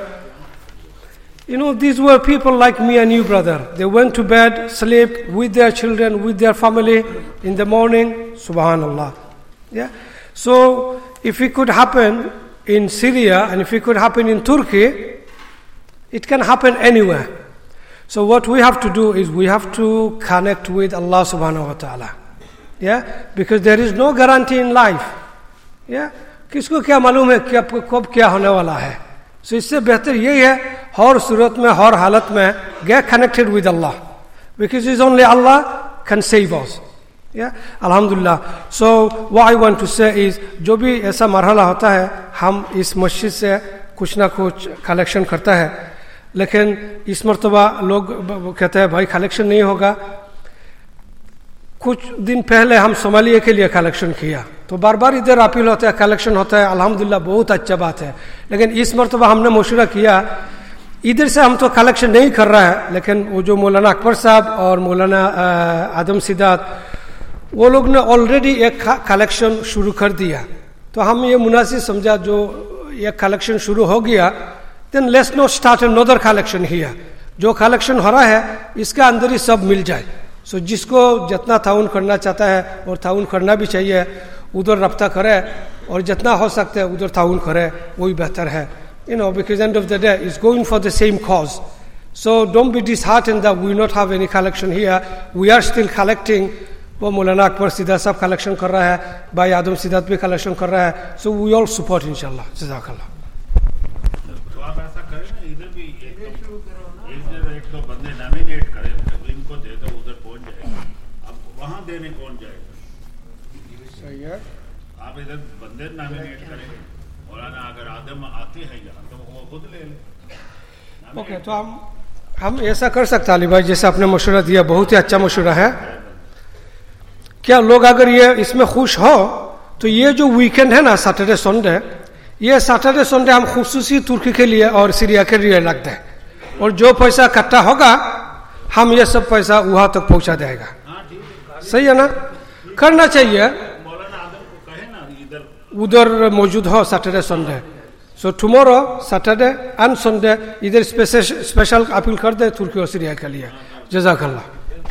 these were people like me and you, brother. They went to bed, sleep with their children, with their family in the morning. Subhanallah. Yeah. So if it could happen in Syria and if it could happen in Turkey, it can happen anywhere. So what we have to do is we have to connect with Allah subhanahu wa ta'ala. Yeah, because there is no guarantee in life. Yeah, किसको क्या मालूम है कि आपको कब क्या होने वाला है. So इससे बेहतर यही है हर सूरत में हर हालत में get connected with Allah, because it's only Allah can save us. Yeah, alhamdulillah. So what I want to say is जो भी ऐसा मरहला होता है हम इस मस्जिद से कुछ ना कुछ कलेक्शन करता है, लेकिन इस मर्तबा लोग कहते हैं भाई कलेक्शन नहीं होगा. कुछ दिन पहले हम सोमालिया के लिए कलेक्शन किया, तो बार बार इधर अपील होता है, कलेक्शन होता है, अल्हम्दुलिल्लाह बहुत अच्छा बात है. लेकिन इस मर्तबा हमने मशवरा किया, इधर से हम तो कलेक्शन नहीं कर रहा है, लेकिन वो जो मौलाना अकबर साहब और मौलाना आदम सिद्दात, वो लोग ने ऑलरेडी एक कलेक्शन शुरू कर दिया. तो हम ये मुनासिब समझा जो एक कलेक्शन शुरू हो गया, then let's not start another collection here. जो कलेक्शन हो रहा है इसके अंदर ही सब मिल जाए. सो जिसको जितना ताउन करना चाहता है और ताउन करना भी चाहिए, उधर रब्ता करे और जितना हो सकता है उधर ताउन करे, वही बेहतर है. Because end of the day is going for the same cause. So don't be disheartened that we not have any collection here. We are still collecting. वो मौलाना अकबर सिद्दात साहब कलेक्शन कर रहा है, भाई आदम सिद्दात भी कलेक्शन कर रहा है. So we all support इंशाल्लाह. जज़ाकल्लाह. तो आप ऐसा करें ना, इधर भी एक तो बंदे नॉमिनेट करें, इनको दे दो, उधर पहुंच जाएगा. अब वहां देने कौन जाएगा? सही है. आप इधर बंदे नॉमिनेट करें, मौलाना अगर आदम आते हैं यहाँ तो वो खुद ले ले. ओके, तो हम ऐसा कर सकते हैं अली भाई, जैसे आपने मशवरा दिया, बहुत ही अच्छा मशवरा है. क्या लोग अगर ये इसमें खुश हो तो ये जो वीकेंड है ना सैटरडे संडे, ये सैटरडे संडे हम खुसूसी तुर्की के लिए और सीरिया के लिए रख दें, और जो पैसा इकट्ठा होगा हम ये सब पैसा वहां तक पहुंचा देगा. सही है ना? करना चाहिए. उधर मौजूद हो Saturday Sunday. So tomorrow Saturday and Sunday इधर स्पेशल अपील कर दे तुर्की और सीरिया के लिए. जज़ाकल्लाह.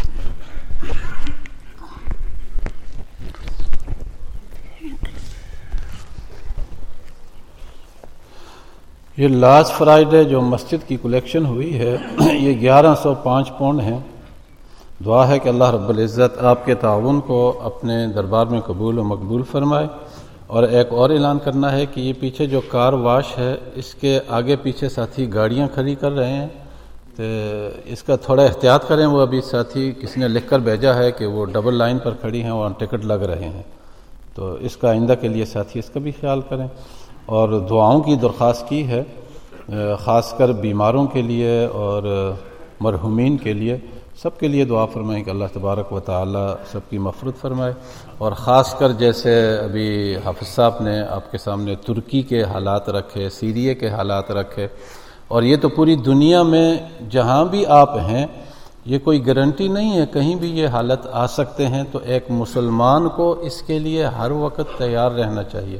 ये लास्ट फ्राइडे जो मस्जिद की कलेक्शन हुई है ये 1105 पाउंड है. दुआ है कि अल्लाह रब्बुल इज़्ज़त आपके ताउन को अपने दरबार में कबूल व मकबूल फरमाए. और एक और ऐलान करना है कि ये पीछे जो कार वाश है इसके आगे पीछे साथी गाड़ियां खड़ी कर रहे हैं, तो इसका थोड़ा एहतियात करें. वो अभी साथी किसी ने लिख कर भेजा है कि वो डबल लाइन पर खड़ी हैं, वहाँ टिकट लग रहे हैं, तो इसका आइंदा के लिए साथी इसका भी ख्याल करें. और दुआओं की दरख्वास्त की है, ख़ासकर बीमारों के लिए और मरहुमीन के लिए, सब के लिए दुआ फरमाएं कि अल्लाह तबारक व तआला सबकी मग़फ़िरत फरमाए. और ख़ासकर जैसे अभी हाफ़िज़ साहब ने आपके सामने तुर्की के हालात रखे, सीरिया के हालात रखे, और ये तो पूरी दुनिया में जहाँ भी आप हैं, ये कोई गारंटी नहीं है, कहीं भी ये हालत आ सकते हैं. तो एक मुसलमान को इसके लिए हर वक्त तैयार रहना चाहिए.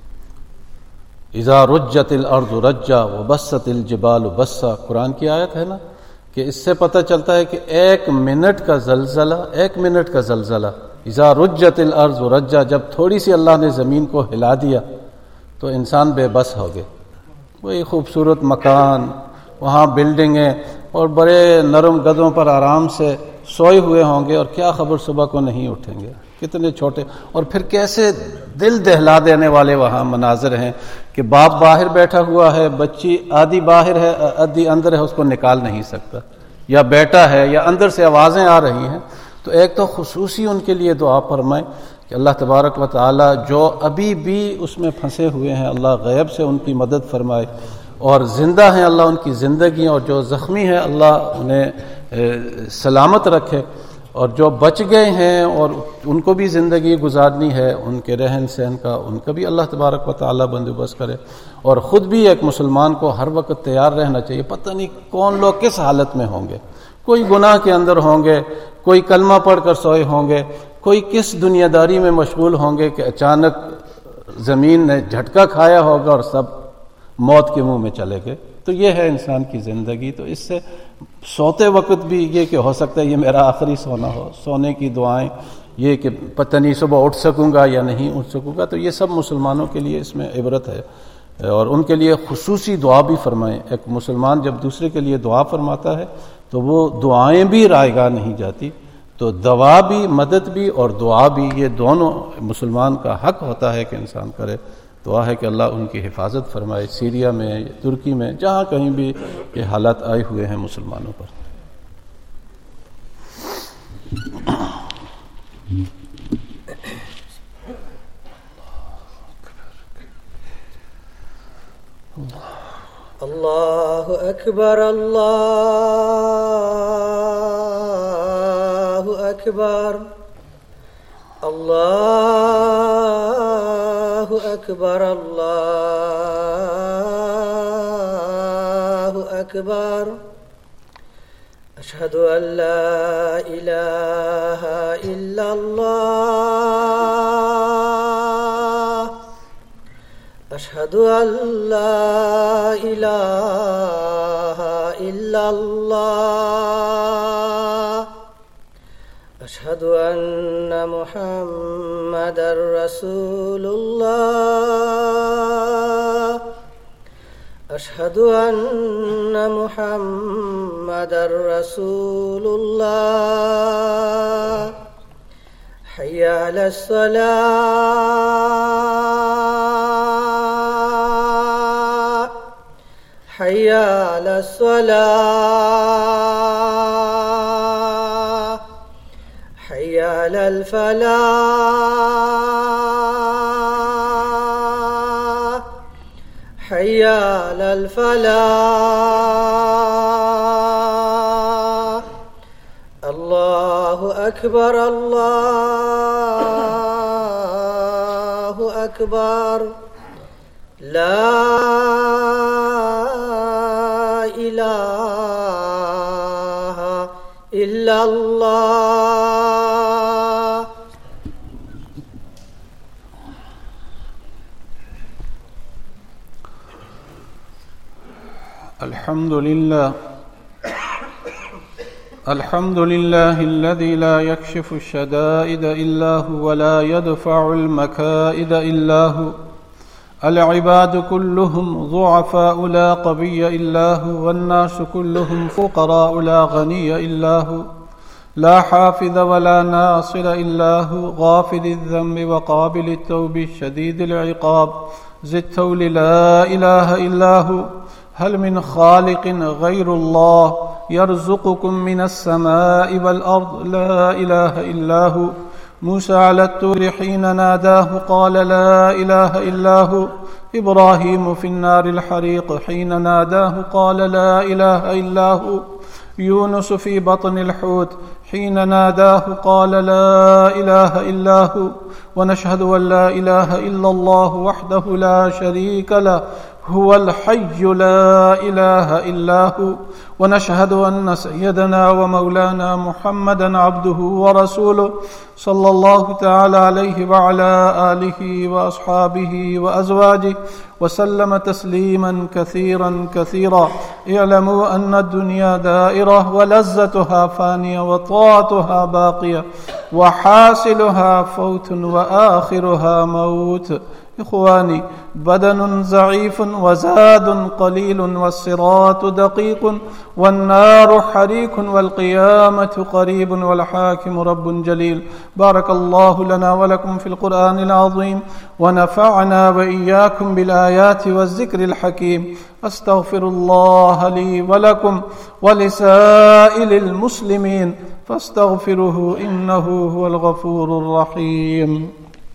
इज़ा रुज्जतिल अर्ज़ु रज्जा व बस्सतिल जिबालु बस्सा, कुरान की आयत है ना, कि इससे पता चलता है कि एक मिनट का जलजला, इज़ा रुज्जतिल अर्ज़ु रज्जा, जब थोड़ी सी अल्लाह ने ज़मीन को हिला दिया تو انسان بے بس ہو گئے. وہی خوبصورت مکان، وہاں بلڈنگیں، اور بڑے نرم گدوں پر آرام سے سوئے ہوئے ہوں گے، اور کیا خبر صبح کو نہیں اٹھیں گے. کتنے چھوٹے، اور پھر کیسے دل دہلا دینے والے وہاں مناظر ہیں کہ باپ باہر بیٹھا ہوا ہے، بچی آدھی باہر ہے آدھی اندر ہے، اس کو نکال نہیں سکتا، یا بیٹا ہے یا اندر سے آوازیں آ رہی ہیں. تو ایک تو خصوصی ان کے لیے دعا فرمائیں کہ اللہ تبارک و تعالی جو ابھی بھی اس میں پھنسے ہوئے ہیں اللہ غیب سے ان کی مدد فرمائے، اور زندہ ہیں اللہ ان کی زندگی، اور جو زخمی ہیں اللہ انہیں سلامت رکھے، اور جو بچ گئے ہیں اور ان کو بھی زندگی گزارنی ہے، ان کے رہن سہن کا ان کا بھی اللہ تبارک و تعالی بندوبست کرے. اور خود بھی ایک مسلمان کو ہر وقت تیار رہنا چاہیے. پتہ نہیں کون لوگ کس حالت میں ہوں گے، کوئی گناہ کے اندر ہوں گے، کوئی کلمہ پڑھ کر سوئے ہوں گے، کوئی کس دنیا داری میں مشغول ہوں گے کہ اچانک زمین نے جھٹکا کھایا ہوگا اور سب موت کے منہ میں چلے گئے. تو یہ ہے انسان کی زندگی. تو اس سے سوتے وقت بھی یہ کہ ہو سکتا ہے یہ میرا آخری سونا ہو، سونے کی دعائیں، یہ کہ پتہ نہیں صبح اٹھ سکوں گا یا نہیں اٹھ سکوں گا. تو یہ سب مسلمانوں کے لیے اس میں عبرت ہے، اور ان کے لیے خصوصی دعا بھی فرمائیں. ایک مسلمان جب دوسرے کے لیے دعا فرماتا ہے تو وہ دعائیں بھی رائگاں نہیں جاتی. تو دوا بھی، مدد بھی اور دعا بھی، یہ دونوں مسلمان کا حق ہوتا ہے کہ انسان کرے. دعا ہے کہ اللہ ان کی حفاظت فرمائے، سیریا میں، ترکی میں، جہاں کہیں بھی یہ حالات آئے ہوئے ہیں مسلمانوں پر. اللہ اکبر، اللہ اکبر، اللہ اکبر، اللہ اکبر. اشہد ان لا الہ الا اللہ، اشہد ان لا الہ الا اللہ، اشہد ان محمد رسول اللہ، اشہد ان محمد رسول اللہ. حی علی الصلاة، حی علی الصلاة، حی علی الفلاح، حی علی الفلاح. اللہ اکبر، اللہ اکبر. لا الہ الا اللہ. الحمد لله الذي لا يكشف الشدائد إلا هو ولا يدفع المكائد إلا هو. العباد كلهم ضعفاء لا قوي إلا هو، والناس كلهم فقراء لا غني إلا هو. لا حافظ ولا ناصر إلا هو، غافل الذنب وقابل التوب شديد العقاب ذي الطول لا إله إلا هو. هل من خالق غير الله يرزقكم من السماء والأرض؟ لا إله إلا هو. موسى على الطور حين ناداه قال لا إله إلا هو. إبراهيم في النار الحريق حين ناداه قال لا إله إلا هو. يونس في بطن الحوت حين ناداه قال لا إله إلا هو. ونشهد أن لا إله إلا الله وحده لا شريك له هو الحي لا إله إلا هو. ونشهد أن سيدنا ومولانا محمدا عبده ورسوله صلى الله تعالى عليه وعلى آله وأصحابه وأزواجه وسلم تسليما كثيرا كثيرا. اعلموا أن الدنيا دائرة ولذتها فانية وطاعتها باقية وحاصلها فوت وآخرها موت. إخواني، بدن ضعيف وزاد قليل والصراط دقيق والنار حريق والقيامة قريب والحاكم رب جليل. بارك الله لنا ولكم في القرآن العظيم ونفعنا وإياكم بالآيات والذكر الحكيم. أستغفر الله لي ولكم ولسائر المسلمين فاستغفروه إنه هو الغفور الرحيم.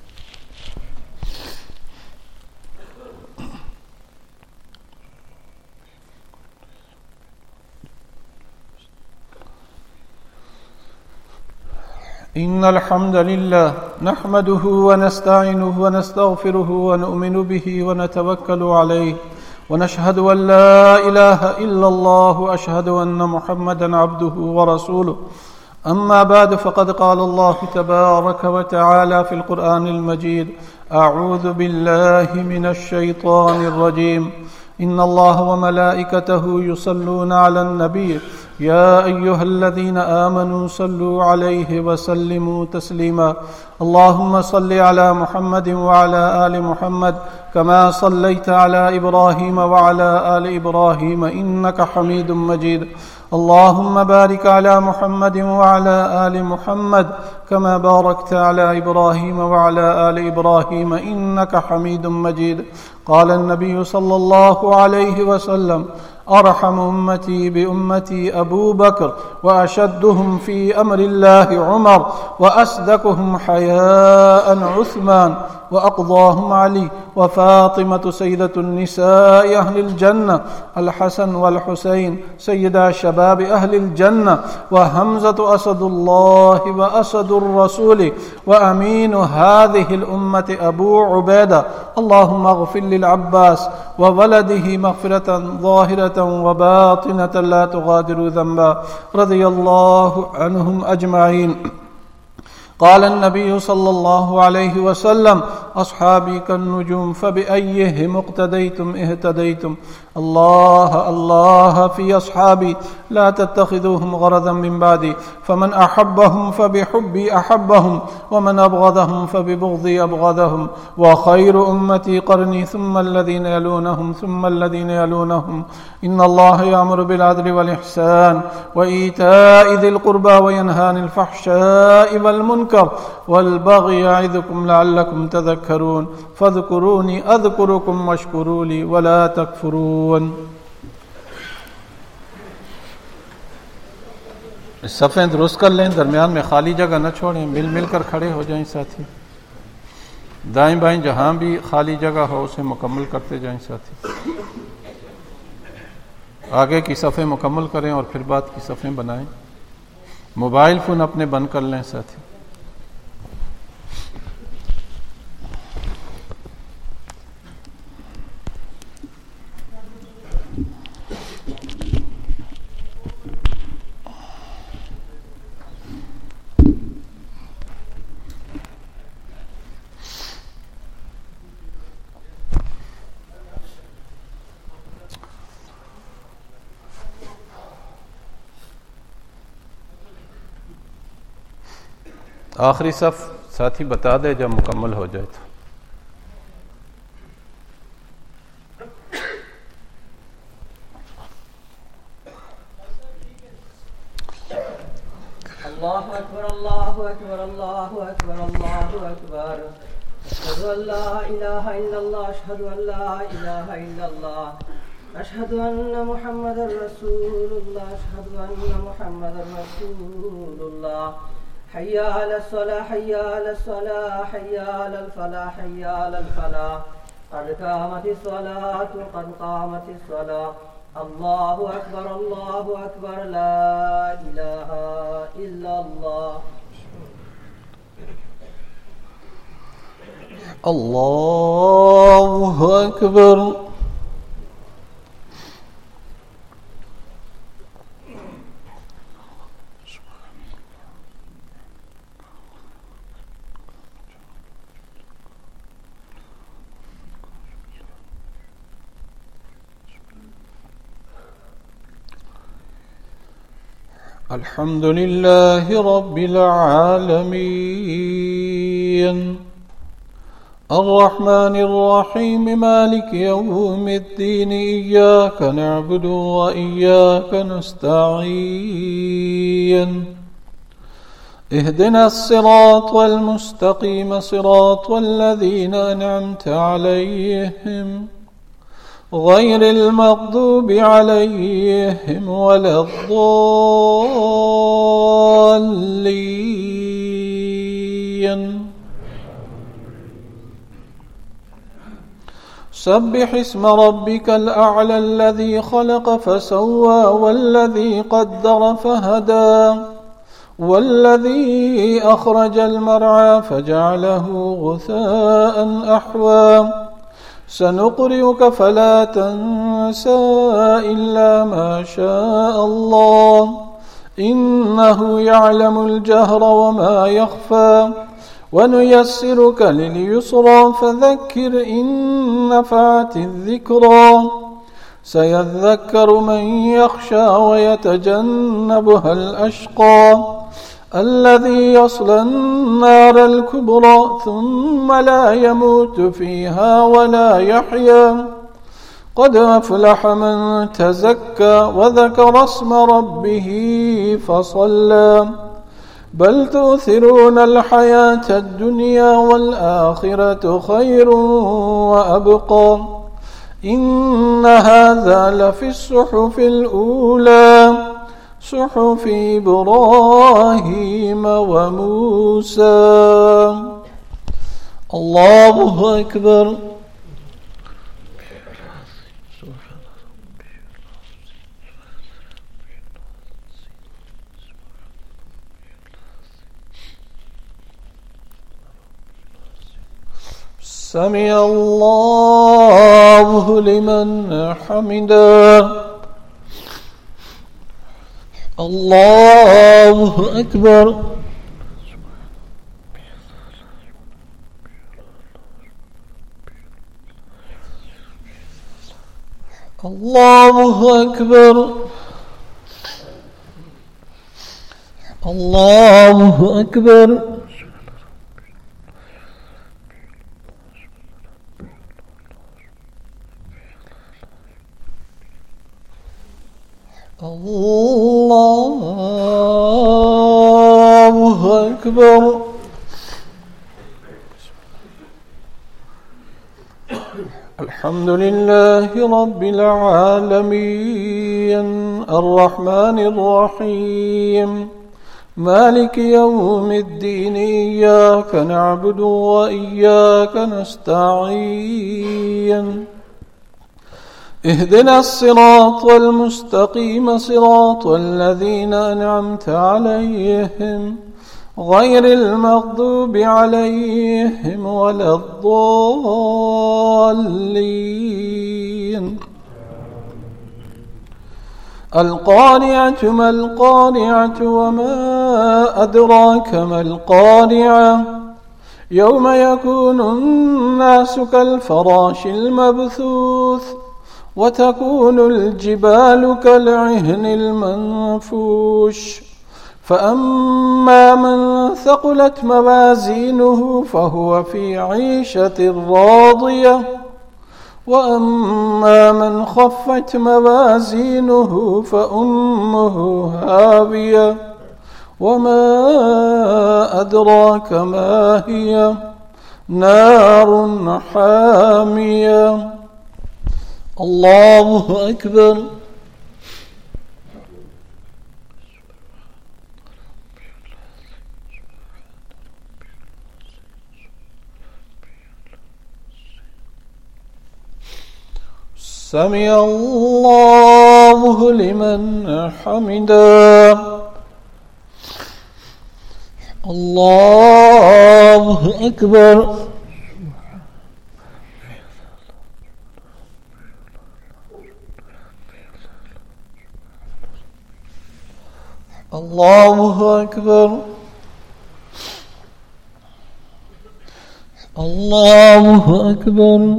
إن الحمد لله نحمده ونستعينه ونستغفره ونؤمن به ونتوكل عليه ونشهد أن لا إله إلا الله وأشهد أن محمدا عبده ورسوله. أما بعد، فقد قال الله تبارك وتعالى في القرآن المجيد: أعوذ بالله من الشيطان الرجيم. إن الله وملائكته يصلون على النبي يا أيها الذين آمنوا صلوا عليه وسلموا تسليما. اللهم صل على محمد وعلى آل محمد كما صليت على إبراهيم وعلى آل إبراهيم إنك حميد مجيد. اللهم بارك على محمد وعلى آل محمد كما باركت على إبراهيم وعلى آل إبراهيم إنك حميد مجيد. قال النبي صلى الله عليه وسلم: أرحم أمتي بأمتي أبو بكر، وأشدهم في أمر الله عمر، وأصدقهم حياء عثمان، وأقضاهم علي، وفاطمة سيدة النساء أهل الجنة، الحسن والحسين سيدا شباب أهل الجنة، وحمزة أسد الله وأسد الرسول وأمين هذه الأمة أبو عبيدة. اللهم اغفر للعباس وولده مغفرة ظاهرة وباطنة لا تغادر ذنبا. رضي الله عنهم أجمعين. قال النبي صلى الله عليه وسلم: أصحابي كالنجوم فبأيهم اقتديتم اهتديتم. الله الله في أصحابي لا تتخذوهم غرضا من بعدي، فمن أحبهم فبحبي أحبهم، ومن أبغضهم فببغضي أبغضهم. وخير أمتي قرني ثم الذين يلونهم ثم الذين يلونهم. إن الله يأمر بالعدل والإحسان وإيتاء ذي القربى وينهى عن الفحشاء والمنكر والبغي يعظكم لعلكم تذكرون. فاذكروني أذكركم واشكروا لي ولا تكفرون. सफ़े दुरुस्त कर लें, दरमियान में खाली जगह न छोड़ें, मिल मिल कर खड़े हो जाएं साथी। दाएं बाएं जहां भी खाली जगह हो उसे मुकम्मल करते जाएं साथी। आगे की सफ़े मुकम्मल करें और फिर बाद की सफ़े बनाएं। मोबाइल फ़ोन अपने बंद कर लें साथी। आखिरी सफ साथी बता दे जब मुकम्मल हो जाए तो। अल्लाहु अकबर अल्लाहु अकबर अल्लाहु अकबर अल्लाहु अकबर। अशहदु अन ला इलाहा इल्लल्लाह अशहदु अन ला इलाहा इल्लल्लाह अशहदु अन्ना मुहम्मदर रसूलुल्लाह अशहदु अन्ना मुहम्मदर रसूलुल्लाह। हय्या अला सलाह हय्या अला सलाह हय्या अलल फलाह हय्या अलल फलाह। क़द क़ामतिस सलातु क़द क़ामतिस सलाह। अल्लाहु अकबर ला इलाहा इल्लल्लाह। अल्लाहु अकबर। अल्हम्दुलिल्लाहि रब्बिल आलमीन। الرحمن الرحيم مالك يوم الدين إياك نعبد وإياك نستعين اهدنا الصراط المستقيم صراط الذين أنعمت عليهم غير المغضوب عليهم ولا الضالين. سبح اسم ربك الأعلى الذي خلق فسوى والذي قدر فهدى والذي أخرج المرعى فجعله غثاء أحوى سنقرئك فلا تنسى إلا ما شاء الله إنه يعلم الجهر وما يخفى ونيسرك لليسرى فذكر إن نفعت الذكرى سيذكر من يخشى ويتجنبها الأشقى الذي يصلى النار الكبرى ثم لا يموت فيها ولا يحيا قد أفلح من تزكى وذكر اسم ربه فصلى بل تؤثرون الحياة الدنيا والآخرة خير وأبقى إن هذا لفي الصحف الأولى صحف إبراهيم وموسى. الله أكبر. سمع الله لمن حمده. الله أكبر. الله أكبر. الله أكبر. الله أكبر. الحمد لله رب العالمين الرحمن الرحيم مالك يوم الدين إياك نعبد وإياك نستعين اهدنا الصراط المستقيم صراط الذين أنعمت عليهم غير المغضوب عليهم ولا الضالين. القارعة ما القارعة وما أدراك ما القارعة يوم يكون الناس كالفراش المبثوث وتكون الجبال كالعهن المنفوش فأما من ثقلت موازينه فهو في عيشة راضية وأما من خفت موازينه فأمه هاوية وما أدراك ما هي نار حامية. الله أكبر. سمع الله لمن حمده. الله أكبر. الله أكبر. الله أكبر.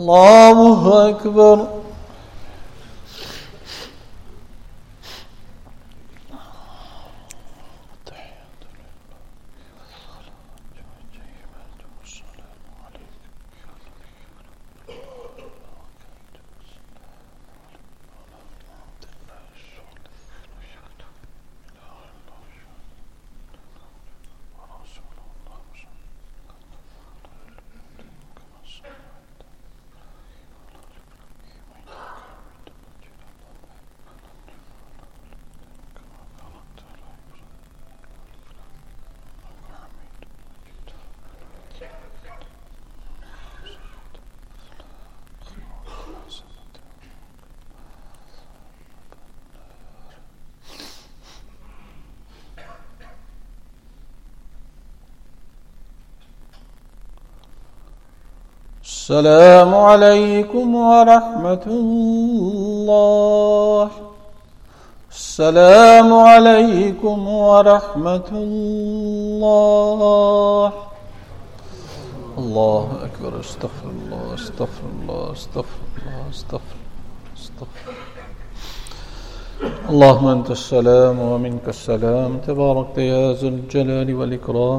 الله أكبر. السلام عليكم ورحمة الله. السلام عليكم ورحمة الله. الله أكبر. استغفر الله استغفر الله استغفر الله استغفر استغفر. اللهم أنت السلام ومنك السلام تبارك يا ذو الجلال والإكرام.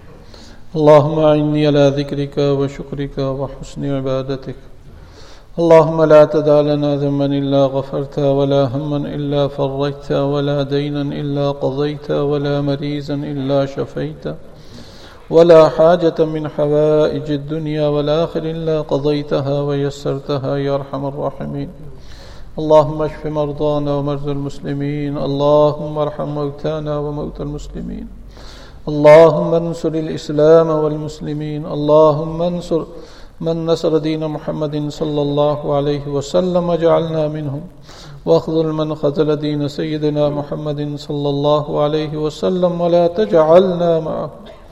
اللهم أعني على ذكرك وشكرك وحسن عبادتك. اللهم لا تدع لنا ذنبا إلا غفرته ولا هما إلا فرجته ولا دينا إلا قضيته ولا مريضا إلا شفيته ولا حاجة من حوائج الدنيا والآخر إلا قضيتها ويسرتها يا أرحم الراحمين. اللهم اشف مرضانا ومرضى المسلمين. اللهم ارحم موتانا وموتى المسلمين. اللهم انصر الإسلام والمسلمين. اللهم انصر من نصر دين محمد صلى الله عليه وسلم واجعلنا منهم، واخذل من خذل دين سيدنا محمد صلى الله عليه وسلم ولا تجعلنا معه.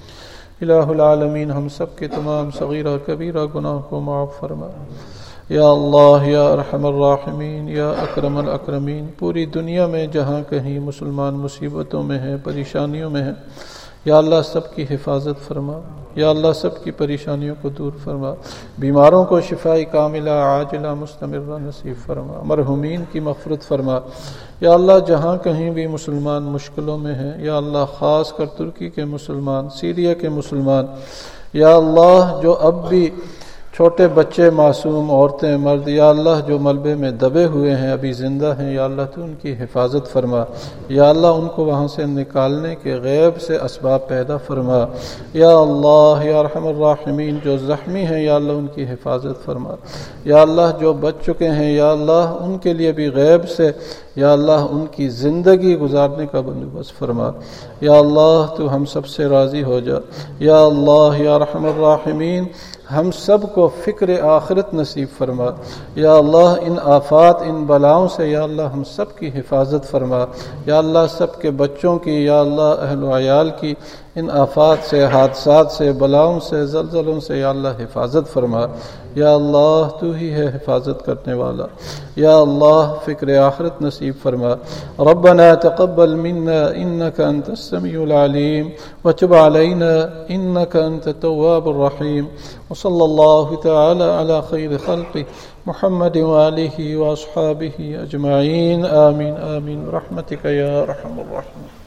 الہ العالمین ہم سب کے تمام صغیرہ کبیرہ گناہ کو معاف فرما یا اللہ یا ارحم الراحمین یا اکرم الاکرمین. پوری دنیا میں جہاں کہیں مسلمان مصیبتوں میں ہیں، پریشانیوں میں ہیں، یا اللہ سب کی حفاظت فرما. یا اللہ سب کی پریشانیوں کو دور فرما. بیماروں کو شفائی کاملہ عاجلہ مستمرہ نصیب فرما. مرحومین کی مغفرت فرما. یا اللہ جہاں کہیں بھی مسلمان مشکلوں میں ہیں، یا اللہ خاص کر ترکی کے مسلمان، سیریا کے مسلمان، یا اللہ جو اب بھی چھوٹے بچے، معصوم عورتیں، مرد، یا اللہ جو ملبے میں دبے ہوئے ہیں ابھی زندہ ہیں، یا اللہ تو ان کی حفاظت فرما. یا اللہ ان کو وہاں سے نکالنے کے غیب سے اسباب پیدا فرما. یا اللہ یا ارحم الراحمین جو زخمی ہیں، یا اللہ ان کی حفاظت فرما. یا اللہ جو بچ چکے ہیں، یا اللہ ان کے لیے بھی غیب سے یا اللہ ان کی زندگی گزارنے کا بندوبست فرما. یا اللہ تو ہم سب سے راضی ہو جا. یا اللہ یا ارحم الراحمین ہم سب کو فکر آخرت نصیب فرما. یا اللہ ان آفات، ان بلاؤں سے یا اللہ ہم سب کی حفاظت فرما. یا اللہ سب کے بچوں کی، یا اللہ اہل و عیال کی ان آفات سے، حادثات سے، بلاؤں سے، زلزلوں سے یا اللہ حفاظت فرما. یا اللہ تو ہی ہے حفاظت کرنے والا. یا اللہ فکر آخرت نصیب فرما. ربنا تقبل منا انك انت السميع العليم وتب علينا انك انت التواب الرحيم. وصلى الله تعالى على خير خلقه محمد وآله واصحابه اجمعين. آمين آمين برحمتك يا ارحم الراحمين.